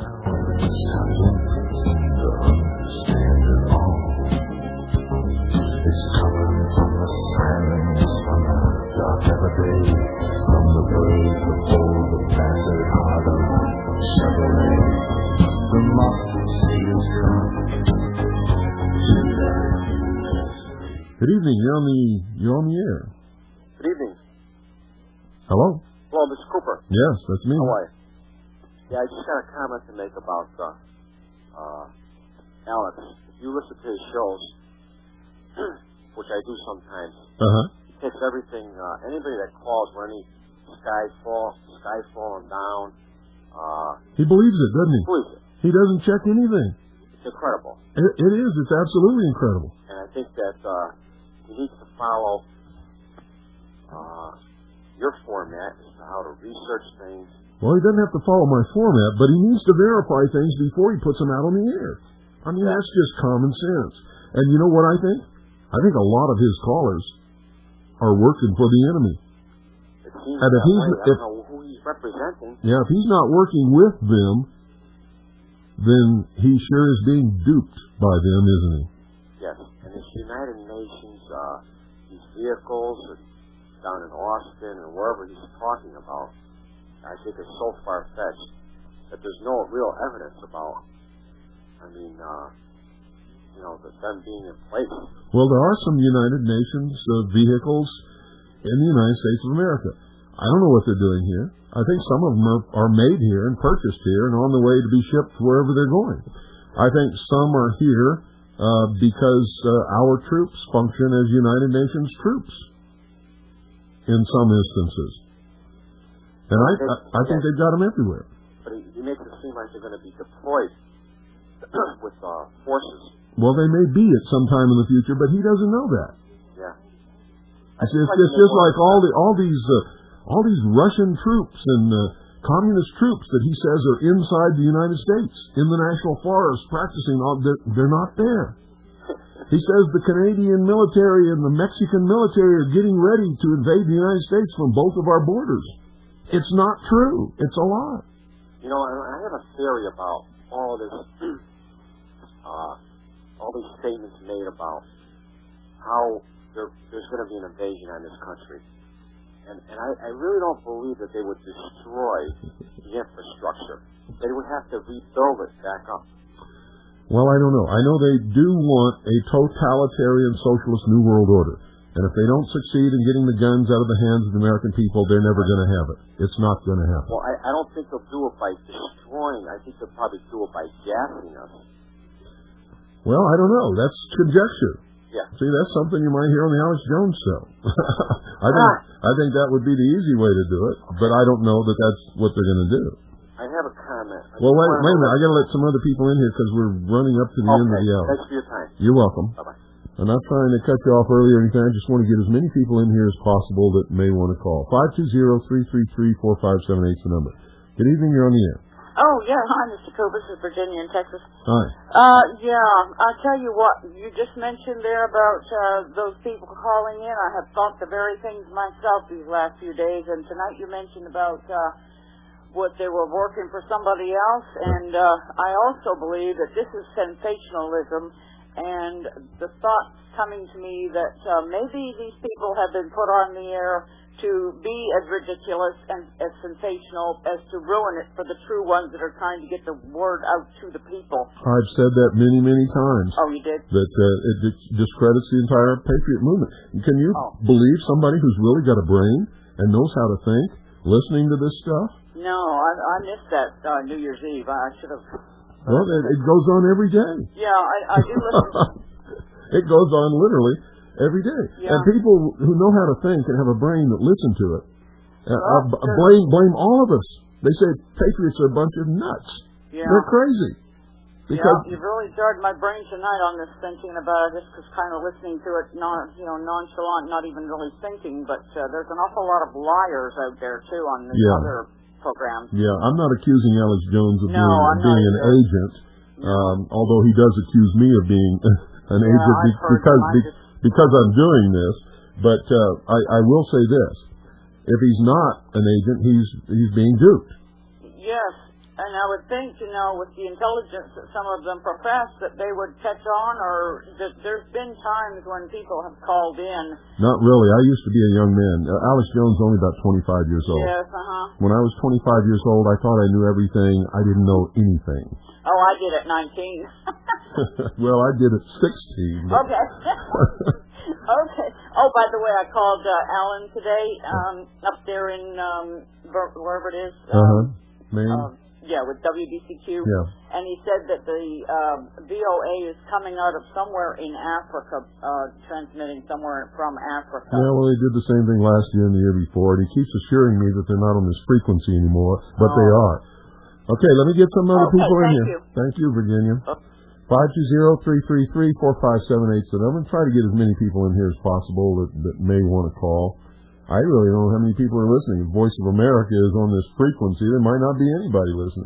Speaker 1: It's coming from the silence, from the dark of the day, from the brave, the bold, the battered heart of Chevrolet. Democracy is come to that. Good evening. You're on the you're on the air.
Speaker 10: Good evening.
Speaker 1: Hello.
Speaker 10: Hello, Mister Cooper.
Speaker 1: Yes, that's me.
Speaker 10: How are you? Yeah, I just got a comment to make about uh, uh, Alex. If you listen to his shows, which I do sometimes,
Speaker 1: uh-huh.
Speaker 10: he takes everything. Uh, anybody that calls for any sky fall, sky falling down. Uh,
Speaker 1: he believes it, doesn't he?
Speaker 10: He believes it.
Speaker 1: He doesn't check anything.
Speaker 10: It's incredible.
Speaker 1: It, it is. It's absolutely incredible.
Speaker 10: And I think that uh, he needs to follow uh, your format as to how to research things.
Speaker 1: Well, he doesn't have to follow my format, but he needs to verify things before he puts them out on the air. I mean, yeah. That's just common sense. And you know what I think? I think a lot of his callers are working for the enemy.
Speaker 10: It seems
Speaker 1: and if
Speaker 10: that
Speaker 1: he's,
Speaker 10: way. I
Speaker 1: if,
Speaker 10: don't know who he's representing.
Speaker 1: Yeah, if he's not working with them, then he sure is being duped by them, isn't he?
Speaker 10: Yes, and this United Nations, uh, these vehicles down in Austin and wherever he's talking about, I think is so far-fetched that there's no real evidence about, I mean, uh, you know, that them being in place.
Speaker 1: Well, there are some United Nations uh, vehicles in the United States of America. I don't know what they're doing here. I think some of them are, are made here and purchased here and on the way to be shipped wherever they're going. I think some are here uh, because uh, our troops function as United Nations troops in some instances. And I, I, I think they've got them everywhere.
Speaker 10: But he, he makes it seem like they're going to be deployed with uh, forces.
Speaker 1: Well, they may be at some time in the future, but he doesn't know that.
Speaker 10: Yeah.
Speaker 1: It's, it's, it's just like all the all these uh, all these Russian troops and uh, communist troops that he says are inside the United States in the national forest practicing. All, they're, they're not there. He says the Canadian military and the Mexican military are getting ready to invade the United States from both of our borders. It's not true. It's a lie.
Speaker 10: You know, I have a theory about all this, uh, all these statements made about how there, there's going to be an invasion on this country. And, and I, I really don't believe that they would destroy the infrastructure. They would have to rebuild it back up.
Speaker 1: Well, I don't know. I know they do want a totalitarian socialist new world order. And if they don't succeed in getting the guns out of the hands of the American people, they're never going to have it. It's not going to happen.
Speaker 10: Well, I, I don't think they'll do it by destroying. I think they'll probably do it by gassing us.
Speaker 1: Well, I don't know. That's conjecture.
Speaker 10: Yeah.
Speaker 1: See, that's something you might hear on the Alex Jones show. I think ah. I think that would be the easy way to do it, but I don't know that that's what they're going to do.
Speaker 10: I have a comment. I
Speaker 1: well, wait, wait a minute. I got to let some other people in here because we're running up to the
Speaker 10: okay.
Speaker 1: end of the hour.
Speaker 10: Thanks for your time.
Speaker 1: You're welcome.
Speaker 10: Bye-bye.
Speaker 1: I'm not trying to cut you off early or anything. I just want to get as many people in here as possible that may want to call. five two zero, three three three, four five seven eight is the number. Good evening. You're on the air.
Speaker 13: Oh, yeah. Hi, Mister Cooper. This is Virginia in Texas.
Speaker 1: Hi.
Speaker 13: Uh, yeah. I'll tell you what. You just mentioned there about uh, those people calling in. I have thought the very things myself these last few days. And tonight you mentioned about uh, what they were working for somebody else. And uh, I also believe that this is sensationalism. And the thought coming to me that uh, maybe these people have been put on the air to be as ridiculous and as sensational as to ruin it for the true ones that are trying to get the word out to the people.
Speaker 1: I've said that many, many times.
Speaker 13: Oh, you did?
Speaker 1: That uh, it discredits the entire Patriot movement. Can you
Speaker 13: oh.
Speaker 1: believe somebody who's really got a brain and knows how to think, listening to this stuff?
Speaker 13: No, I, I missed that uh, New Year's Eve. I should have...
Speaker 1: Well, it, it goes on every day.
Speaker 13: Yeah, I, I do listen.
Speaker 1: It goes on literally every day.
Speaker 13: Yeah.
Speaker 1: And people who know how to think and have a brain that listen to it, uh,
Speaker 13: well,
Speaker 1: uh, blame blame all of us. They say patriots are a bunch of nuts.
Speaker 13: Yeah.
Speaker 1: They're crazy. Because
Speaker 13: yeah, you've really jarred my brain tonight on this thinking about it, just because kind of listening to it, non, you know, nonchalant, not even really thinking. But uh, there's an awful lot of liars out there, too, on this
Speaker 1: yeah.
Speaker 13: other program.
Speaker 1: Yeah, I'm not accusing Alex Jones of
Speaker 13: no,
Speaker 1: being,
Speaker 13: I'm
Speaker 1: being an
Speaker 13: either.
Speaker 1: agent, um, although he does accuse me of being an
Speaker 13: yeah,
Speaker 1: agent be, because be,
Speaker 13: just...
Speaker 1: because I'm doing this. But uh, I, I will say this: if he's not an agent, he's he's being duped.
Speaker 13: Yes, and I would think, you know, with the intelligence that some of them profess, that they would catch on, or that there's been times when people have called in.
Speaker 1: Not really. I used to be a young man. Uh, Alex Jones is only about twenty-five years old.
Speaker 13: Yes, uh-huh.
Speaker 1: When I was twenty-five years old, I thought I knew everything. I didn't know anything.
Speaker 13: Oh, I did at nineteen.
Speaker 1: Well, I did at sixteen.
Speaker 13: Okay. Okay. Oh, by the way, I called uh, Alan today um, up there in um, wherever it is. Um,
Speaker 1: uh-huh. Maine?
Speaker 13: Um, yeah, with W D C Q.
Speaker 1: Yeah.
Speaker 13: And he said that the um, V O A is coming out of somewhere in Africa, uh, transmitting somewhere from Africa.
Speaker 1: Yeah, well, they did the same thing last year and the year before, and he keeps assuring me that they're not on this frequency anymore, but
Speaker 13: oh.
Speaker 1: they are. Okay, let me get some other
Speaker 13: okay,
Speaker 1: people in
Speaker 13: thank
Speaker 1: here.
Speaker 13: You.
Speaker 1: Thank you, Virginia. five two zero, three three three, four five seven eight is the number. Try to get as many people in here as possible that, that may want to call. I really don't know how many people are listening. If Voice of America is on this frequency, there might not be anybody listening.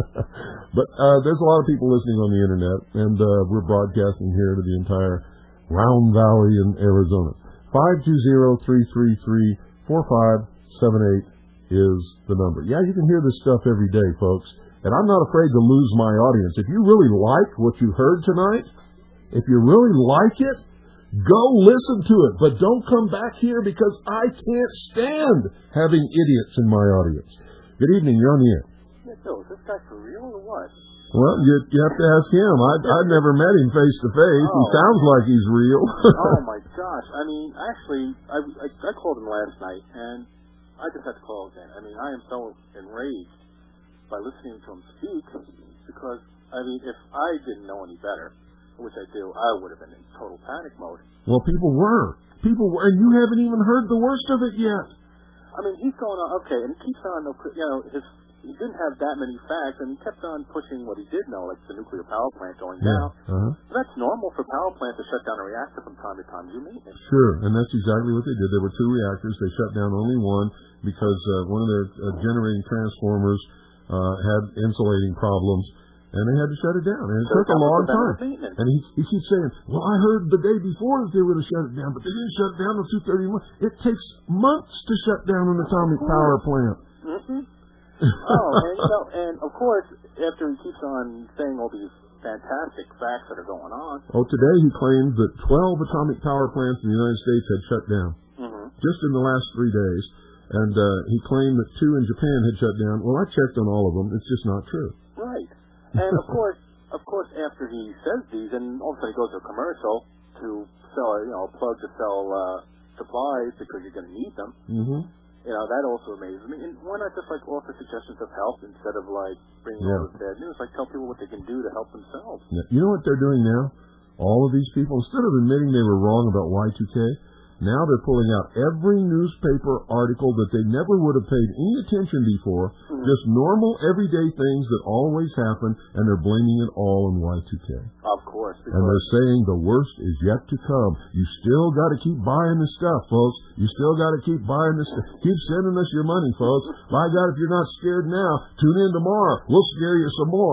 Speaker 1: But uh, there's a lot of people listening on the Internet, and uh, we're broadcasting here to the entire Round Valley in Arizona. five two zero, three three three, four five seven eight is the number. Yeah, you can hear this stuff every day, folks. And I'm not afraid to lose my audience. If you really like what you heard tonight, if you really like it, go listen to it. But don't come back here because I can't stand having idiots in my audience. Good evening. You're on the air.
Speaker 10: Yeah, Bill, is this guy for real or what?
Speaker 1: Well, you, you have to ask him. I, I've never met him face to face. He
Speaker 10: Oh.
Speaker 1: sounds like he's real.
Speaker 10: Oh, my gosh. I mean, actually, I, I, I called him last night, and I just had to call again. I mean, I am so enraged by listening to him speak because, I mean, if I didn't know any better, which I do, I would have been in total panic mode.
Speaker 1: Well, people were. People were, and you haven't even heard the worst of it yet.
Speaker 10: I mean, he's going on, okay, and he keeps on, you know, his, he didn't have that many facts, and he kept on pushing what he did know, like the nuclear power plant going
Speaker 1: Yeah.
Speaker 10: down.
Speaker 1: Uh-huh.
Speaker 10: But that's normal for power plants to shut down a reactor from time to time. Do you mean it?
Speaker 1: Sure, and that's exactly what they did. There were two reactors. They shut down only one because uh, one of their uh, generating transformers uh, had insulating problems, and they had to shut it down. And it
Speaker 10: So
Speaker 1: took a
Speaker 10: that was
Speaker 1: long
Speaker 10: preventative
Speaker 1: time.
Speaker 10: maintenance.
Speaker 1: And he, he keeps saying, well, I heard the day before that they would have shut it down, but they didn't shut it down until two thirty-one. It takes months to shut down an atomic power plant.
Speaker 10: Mm-hmm. Oh, and, you know, and of course, after he keeps on saying all these fantastic facts that are going on.
Speaker 1: Oh, today he claimed that twelve atomic power plants in the United States had shut down
Speaker 10: Mm-hmm.
Speaker 1: just in the last three days. And uh, he claimed that two in Japan had shut down. Well, I checked on all of them. It's just not true.
Speaker 10: Right. And of course, of course, after he says these, and all of a sudden he goes to a commercial to sell, you know, a plug to sell uh, supplies because you're going to need them.
Speaker 1: Mm-hmm.
Speaker 10: You know, that also amazes me. And why not just like offer suggestions of help instead of like bringing
Speaker 1: Yeah.
Speaker 10: all this bad news? Like tell people what they can do to help themselves.
Speaker 1: Yeah. You know what they're doing now? All of these people, instead of admitting they were wrong about Y two K, now they're pulling out every newspaper article that they never would have paid any attention before,
Speaker 10: Mm-hmm.
Speaker 1: just normal, everyday things that always happen, and they're blaming it all on Y two K.
Speaker 10: Of course.
Speaker 1: And they're saying the worst is yet to come. You still got to keep buying the stuff, folks. You still got to keep buying this stuff. Keep sending us your money, folks. By God, if you're not scared now, tune in tomorrow. We'll scare you some more.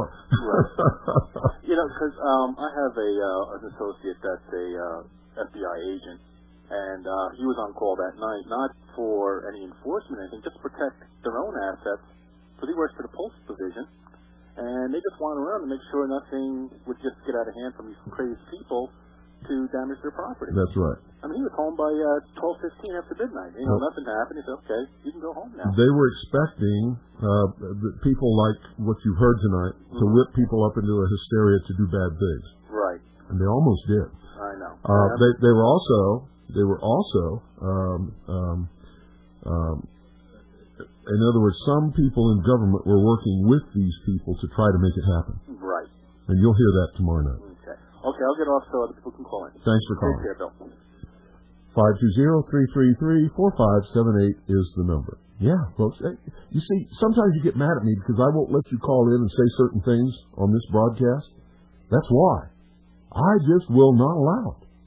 Speaker 10: Right. You know, because um, I have a uh, an associate that's a uh, F B I agent, and uh, he was on call that night, not for any enforcement or anything, just to protect their own assets, because he works for the Postal Division, and they just went around to make sure nothing would just get out of hand from these crazy people to damage their property.
Speaker 1: That's right.
Speaker 10: I mean, he was home by uh, twelve fifteen after midnight. You know,
Speaker 1: Well,
Speaker 10: nothing happened. He said, okay, you can go home now.
Speaker 1: They were expecting uh, the people like what you heard tonight to
Speaker 10: Mhm.
Speaker 1: whip people up into a hysteria to do bad things.
Speaker 10: Right.
Speaker 1: And they almost did.
Speaker 10: I know.
Speaker 1: Uh,
Speaker 10: Yeah.
Speaker 1: they, they were also, they were also, um, um, um, in other words, some people in government were working with these people to try to make it happen.
Speaker 10: Right.
Speaker 1: And you'll hear that tomorrow night.
Speaker 10: Okay. Okay, I'll get off so other people can call in.
Speaker 1: Thanks for calling.
Speaker 10: Take care, Bill.
Speaker 1: five two zero, three three three, four five seven eight is the number. Yeah, folks. Hey, you see, sometimes you get mad at me because I won't let you call in and say certain things on this broadcast. That's why. I just will not allow it.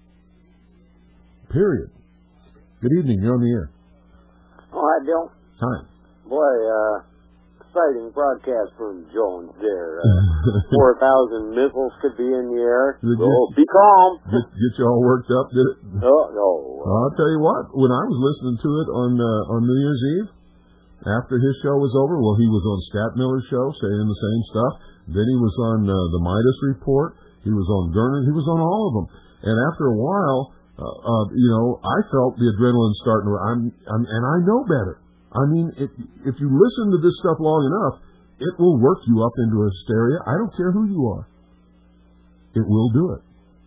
Speaker 1: Period. Good evening. You're on the air.
Speaker 14: Oh, hi, Bill.
Speaker 1: Hi.
Speaker 14: Boy, uh, exciting broadcast from Jones there. Uh, four thousand missiles could be in the air.
Speaker 1: Did
Speaker 14: So
Speaker 1: you-
Speaker 14: be calm.
Speaker 1: Get, get you all worked up, did it?
Speaker 14: No, no.
Speaker 1: I'll tell you what, when I was listening to it on uh, on New Year's Eve, after his show was over, well, he was on Stat Miller's show saying the same stuff. Then he was on uh, the Midas Report. He was on Gerner. He was on all of them. And after a while, uh, uh, you know, I felt the adrenaline starting to. I'm, I'm, and I know better. I mean, if if you listen to this stuff long enough, it will work you up into hysteria. I don't care who you are. It will do it.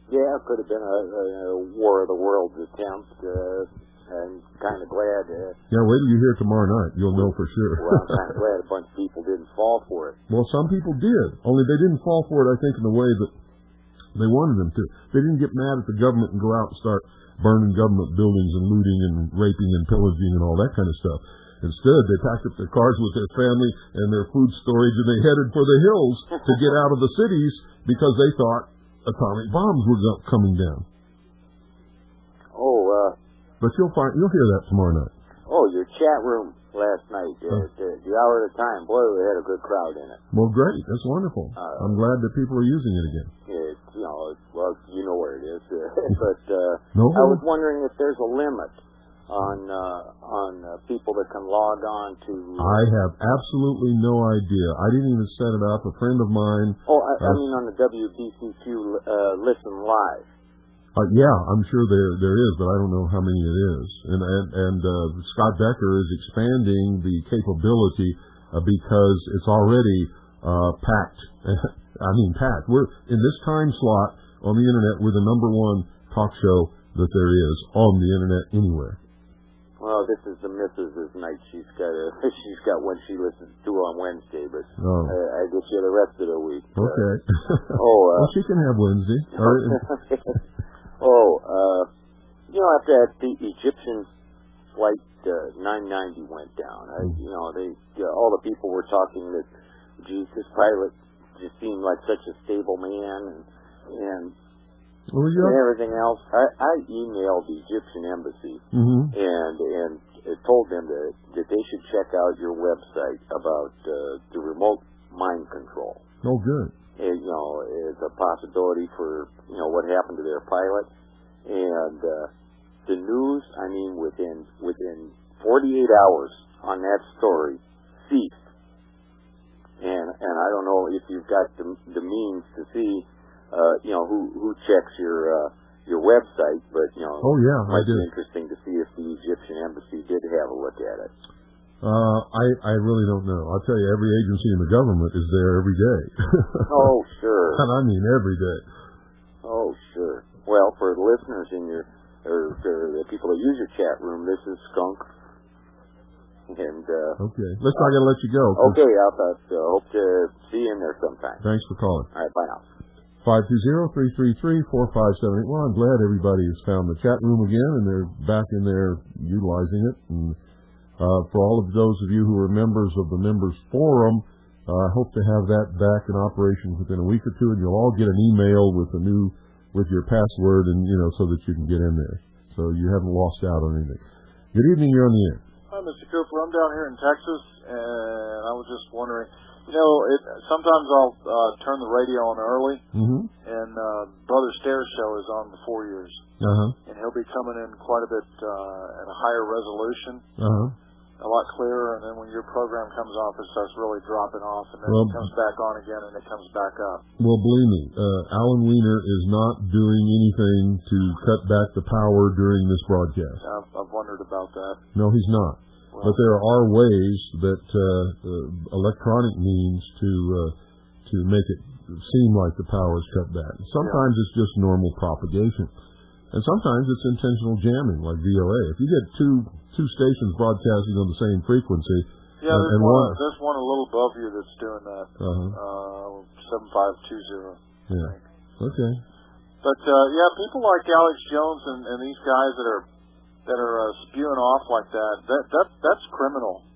Speaker 14: Yeah, it could have been a, a, a War of the Worlds attempt. Uh, I'm kind of glad. Uh,
Speaker 1: yeah, wait till you hear it tomorrow night. You'll know for sure.
Speaker 14: Well, I'm kind of glad a bunch of people didn't fall for it.
Speaker 1: Well, some people did. Only they didn't fall for it, I think, in the way that they wanted them to. They didn't get mad at the government and go out and start burning government buildings and looting and raping and pillaging and all that kind of stuff. Instead, they packed up their cars with their family and their food storage, and they headed for the hills to get out of the cities because they thought atomic bombs were coming down.
Speaker 14: Oh, uh...
Speaker 1: But you'll find you'll hear that tomorrow night.
Speaker 14: Oh, your chat room last night, uh, uh. the, the hour at a time, boy, we had a good crowd in it.
Speaker 1: Well, great. That's wonderful. Uh, I'm glad that people are using it again.
Speaker 14: It, you know, well, you know where it is. but uh,
Speaker 1: no.
Speaker 14: I was wondering if there's a limit on uh, on uh, people that can log on to... Uh,
Speaker 1: I have absolutely no idea. I didn't even set it up. A friend of mine...
Speaker 14: Oh, I, I mean on the W B C Q uh, Listen Live.
Speaker 1: Uh, yeah, I'm sure there there is, but I don't know how many it is. And and, and uh, Scott Becker is expanding the capability uh, because it's already uh, packed. I mean, packed. We're in this time slot on the internet. We're the number one talk show that there is on the internet anywhere.
Speaker 14: Well, this is the missus's night. She's got a she's got one she listens to on Wednesday, but
Speaker 1: oh.
Speaker 14: uh, I guess you the rest of the week.
Speaker 1: Okay.
Speaker 14: Uh, oh, uh,
Speaker 1: well, she can have Wednesday.
Speaker 14: Oh, uh, you know, after that, the Egyptian flight uh, nine ninety went down. I, you know, they uh, all the people were talking that, geez, this pilot just seemed like such a stable man, and and,
Speaker 1: well, yeah.
Speaker 14: and everything else. I, I emailed the Egyptian embassy
Speaker 1: mm-hmm.
Speaker 14: and and told them that that they should check out your website about uh, the remote mind control.
Speaker 1: Oh, good.
Speaker 14: It, you know, it's a possibility for, you know, what happened to their pilot. And uh, the news, I mean, within within forty-eight hours on that story ceased. And and I don't know if you've got the, the means to see, uh, you know, who who checks your uh, your website, but, you know,
Speaker 1: oh, yeah,
Speaker 14: it might
Speaker 1: I
Speaker 14: be interesting to see if the Egyptian embassy did have a look at it.
Speaker 1: Uh, I, I really don't know. I'll tell you, every agency in the government is there every day.
Speaker 14: Oh, sure.
Speaker 1: And I mean every day.
Speaker 14: Oh, sure. Well, for the listeners in your, or for the people that use your chat room, this is Skunk. And, uh...
Speaker 1: Okay. Listen, I gotta let you go.
Speaker 14: Okay, I'll uh, hope to see you in there sometime.
Speaker 1: Thanks for calling.
Speaker 14: All right, bye now.
Speaker 1: five two zero, three three three, four five seven eight. Well, I'm glad everybody has found the chat room again, and they're back in there utilizing it, and Uh, for all of those of you who are members of the Members Forum, I uh, hope to have that back in operation within a week or two, and you'll all get an email with a new, with your password, and you know, so that you can get in there. So you haven't lost out on anything. Good evening, you're on the air.
Speaker 15: Hi, Mister Cooper. I'm down here in Texas, and I was just wondering, you know, it, sometimes I'll uh, turn the radio on early,
Speaker 1: mm-hmm.
Speaker 15: and uh, Brother Stair's show is on before yours.
Speaker 1: Uh-huh.
Speaker 15: And he'll be coming in quite a bit uh, at a higher resolution.
Speaker 1: Uh-huh.
Speaker 15: A lot clearer, and then when your program comes off, it starts really dropping off, and then
Speaker 1: well,
Speaker 15: it comes back on again, and it comes back up.
Speaker 1: Well, believe me, uh, Alan Weiner is not doing anything to cut back the power during this broadcast.
Speaker 15: I've, I've wondered about that.
Speaker 1: No, he's not. Well, but there are ways that uh, uh, electronic means to uh, to make it seem like the power is cut back. Sometimes yeah. it's just normal propagation. And sometimes it's intentional jamming, like V O A. If you get two two stations broadcasting on the same frequency,
Speaker 15: yeah,
Speaker 1: and,
Speaker 15: there's,
Speaker 1: and
Speaker 15: one,
Speaker 1: one,
Speaker 15: there's one a little above you that's doing that.
Speaker 1: Uh-huh.
Speaker 15: Uh, seven five two zero.
Speaker 1: Yeah. Okay.
Speaker 15: But uh, yeah, people like Alex Jones and, and these guys that are that are uh, spewing off like that, that that that's criminal.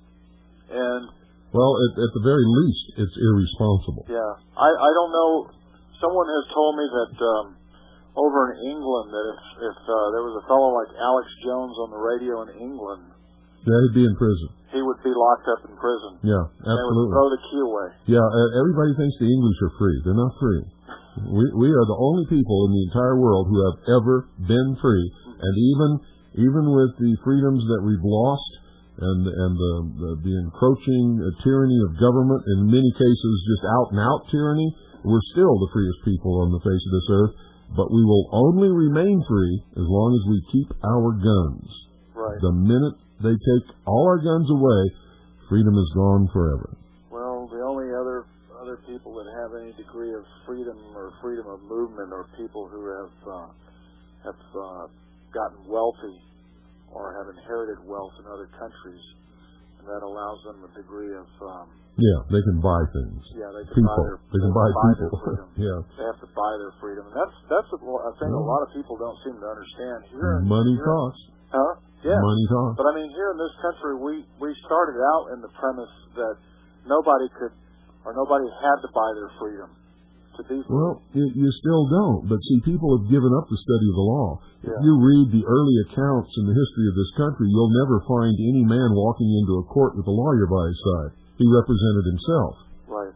Speaker 15: And
Speaker 1: well, at, at the very least, it's irresponsible.
Speaker 15: Yeah, I I don't know. Someone has told me that. Um, over in England, that if if uh, there was a fellow like Alex Jones on the radio in England,
Speaker 1: yeah, he'd be in prison.
Speaker 15: He would be locked up in prison.
Speaker 1: Yeah, absolutely.
Speaker 15: They would throw the key away.
Speaker 1: Yeah, uh, everybody thinks the English are free. They're not free. We we are the only people in the entire world who have ever been free, mm-hmm. and even even with the freedoms that we've lost and and the the, the encroaching uh, tyranny of government, in many cases just out and out tyranny, we're still the freest people on the face of this earth. But we will only remain free as long as we keep our guns.
Speaker 15: Right.
Speaker 1: The minute they take all our guns away, freedom is gone forever.
Speaker 15: Well, the only other other people that have have any degree of freedom or freedom of movement, or people who have uh, have uh, gotten wealthy or have inherited wealth in other countries, and that allows them a degree of um,
Speaker 1: yeah, they can buy things.
Speaker 15: Yeah, they can
Speaker 1: people.
Speaker 15: buy their
Speaker 1: they can
Speaker 15: they
Speaker 1: buy,
Speaker 15: can buy
Speaker 1: people.
Speaker 15: their freedom.
Speaker 1: Yeah,
Speaker 15: they have to buy their freedom, and that's that's a, I think
Speaker 1: yeah.
Speaker 15: a lot of people don't seem to understand. Here,
Speaker 1: money
Speaker 15: here,
Speaker 1: talks.
Speaker 15: Huh? Yeah.
Speaker 1: Money talks.
Speaker 15: But I mean, here in this country, we we started out in the premise that nobody could or nobody had to buy their freedom to be free.
Speaker 1: Well, you, you still don't. But see, people have given up the study of the law.
Speaker 15: Yeah.
Speaker 1: If you read the early accounts in the history of this country, you'll never find any man walking into a court with a lawyer by his side. He represented himself.
Speaker 15: Right.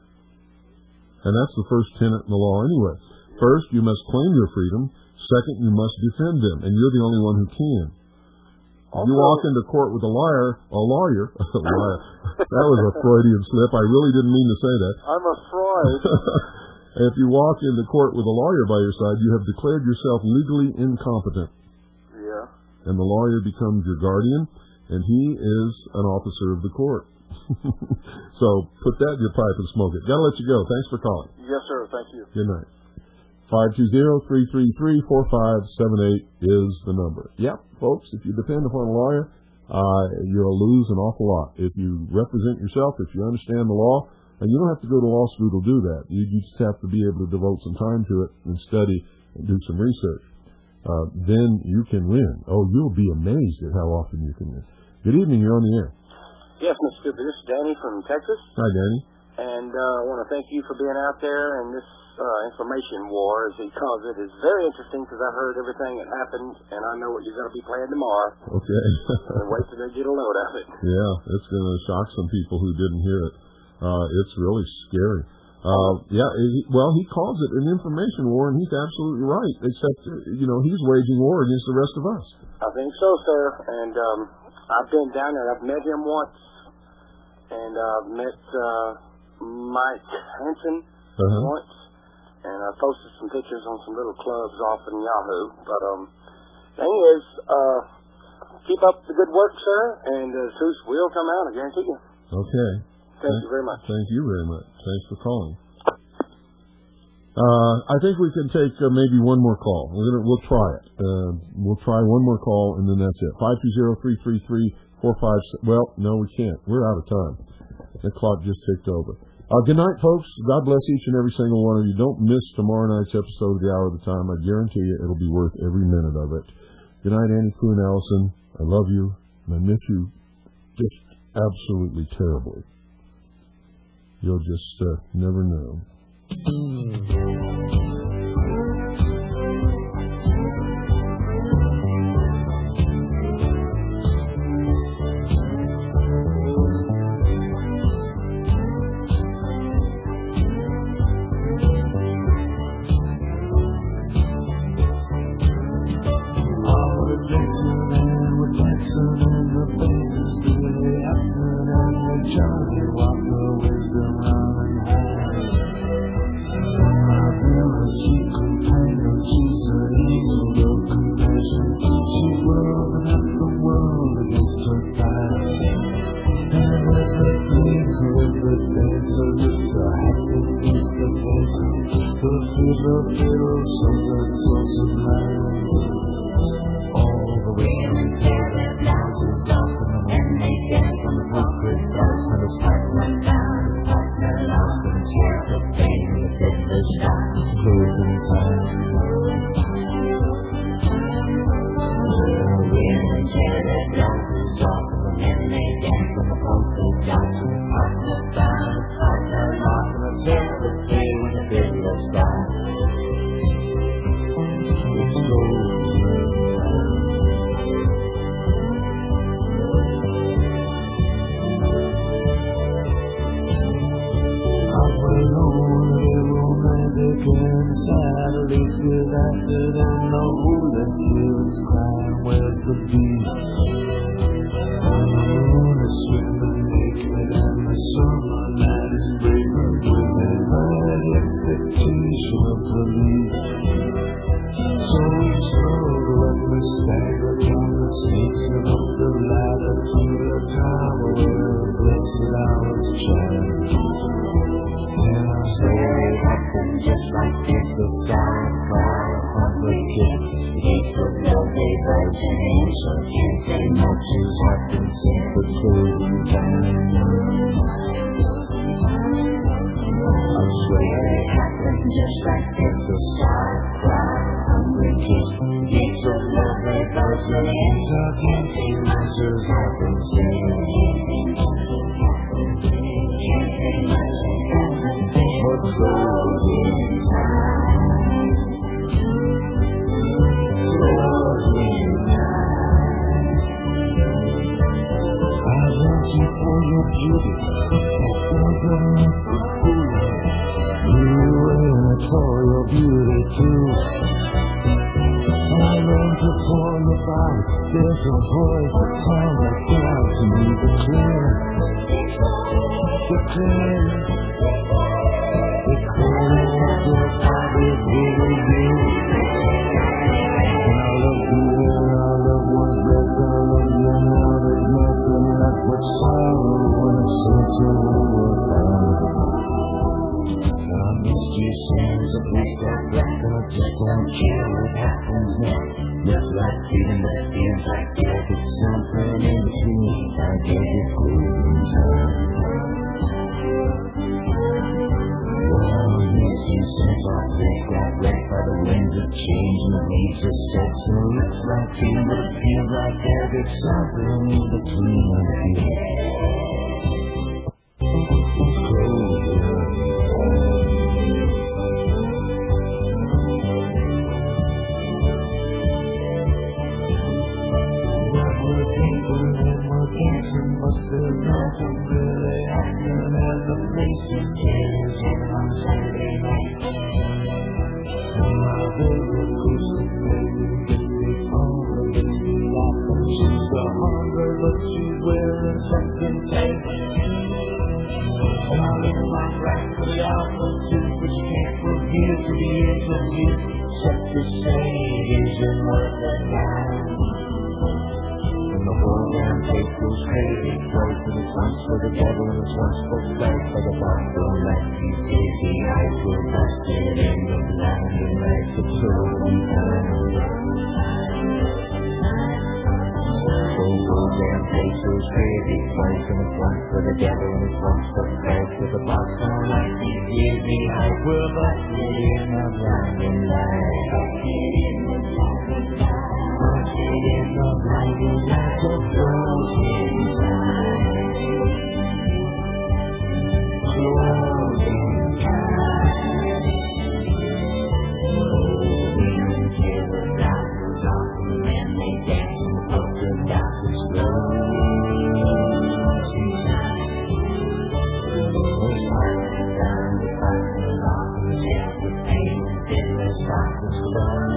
Speaker 1: And that's the first tenet in the law anyway. First, you must claim your freedom. Second, you must defend them, and you're the only one who can. If you walk into court with a liar, a lawyer, a liar, that was a Freudian slip. I really didn't mean to say that.
Speaker 15: I'm a Freud.
Speaker 1: If you walk into court with a lawyer by your side, you have declared yourself legally incompetent.
Speaker 15: Yeah.
Speaker 1: And the lawyer becomes your guardian, and he is an officer of the court. So put that in your pipe and smoke it. Gotta let you go. Thanks for calling.
Speaker 15: Yes, sir. Thank you.
Speaker 1: Good night. five two zero, three three three, four five seven eight is the number. Yep, folks, if you depend upon a lawyer, uh, you'll lose an awful lot. If you represent yourself, if you understand the law, and you don't have to go to law school to do that. You, you just have to be able to devote some time to it and study and do some research. Uh, then you can win. Oh, you'll be amazed at how often you can win. Good evening, you're on the air.
Speaker 16: Yes, Mister Cooper, this is Danny from Texas.
Speaker 1: Hi, Danny.
Speaker 16: And uh, I want to thank you for being out there in this uh, information war, as he calls it. Is very interesting because I heard everything that happened, and I know what you're going to be playing tomorrow.
Speaker 1: Okay.
Speaker 16: And wait till they get a load of it.
Speaker 1: Yeah, it's going to shock some people who didn't hear it. Uh, it's really scary. Uh, yeah, it, well, he calls it an information war, and he's absolutely right, except, you know, he's waging war against the rest of us.
Speaker 16: I think so, sir. And um, I've been down there. I've met him once. And I've met uh, Mike Hansen
Speaker 1: uh-huh.
Speaker 16: once, and I posted some pictures on some little clubs off in Yahoo. But um, thing is, uh, keep up the good work, sir, and uh, Zeus will come out, I guarantee you.
Speaker 1: Okay.
Speaker 16: Thank, thank you very much.
Speaker 1: Thank you very much. Thanks for calling. Uh, I think we can take uh, maybe one more call. We're gonna, we'll try it. Uh, we'll try one more call, and then that's it. five two zero, three three three, four five seven. Well, no, we can't. We're out of time. The clock just ticked over. Uh, good night, folks. God bless each and every single one of you. Don't miss tomorrow night's episode of The Hour of the Time. I guarantee you it'll be worth every minute of it. Good night, Annie Coon Allison. I love you, and I miss you just absolutely terribly. You'll just uh, never know.
Speaker 17: Blessed hours shine, and I say happened just like this. A soft cry, a hungry kiss. Gates of love, they budge and answer. Can't say much has happened since the closing time. I swear it happened just like this. A soft cry, a hungry kiss. Gates of love, they budge and answer. Can't say much has happened since. Can't say much has happened since. But closing time. Closing time. I love you for your beauty. You and for your beauty too. I long to pour your body. There's a voice that sounds like God to me. The clear, the clear, the clear of your body is really you. And I love you and I love one breath. I love you now. There's nothing left but sorrow when it's such a world down. I missed you since I placed that back, and I just don't care what happens next. Looks like freedom, but it feels like death. It's something in between. I gave it closing time. Oh, I missed you since our place got wrecked by the winds of change and the waves of sex. And it looks like freedom, but it feels like death. It's something in between. I feel it's closing time. But there's nothing really happening at the place is changing on Saturday night. And my favorite person maybe gets me over, gets me laughing. She's a hunger, but she's wearing something tight. And I'm in my rack for the altitude, which can't forget to the edge of you. Except to say it isn't worth the time. The whole damn place goes crazy, close to the front for the devil and it's once for flight for the box don't let you dizzy. Eyes were busted in the blinding light for closing time. The whole damn place goes crazy, close to the front for the devil and it's once for flight for the box don't let you dizzy. Eyes were busted in the blinding light. Busted in the blinding light. Busted in the blinding light. Closing time. Closing time. Closing until the light goes off and they dance and put the doctors closing time. There's fighting down the fighting off until the pain until the doctors close.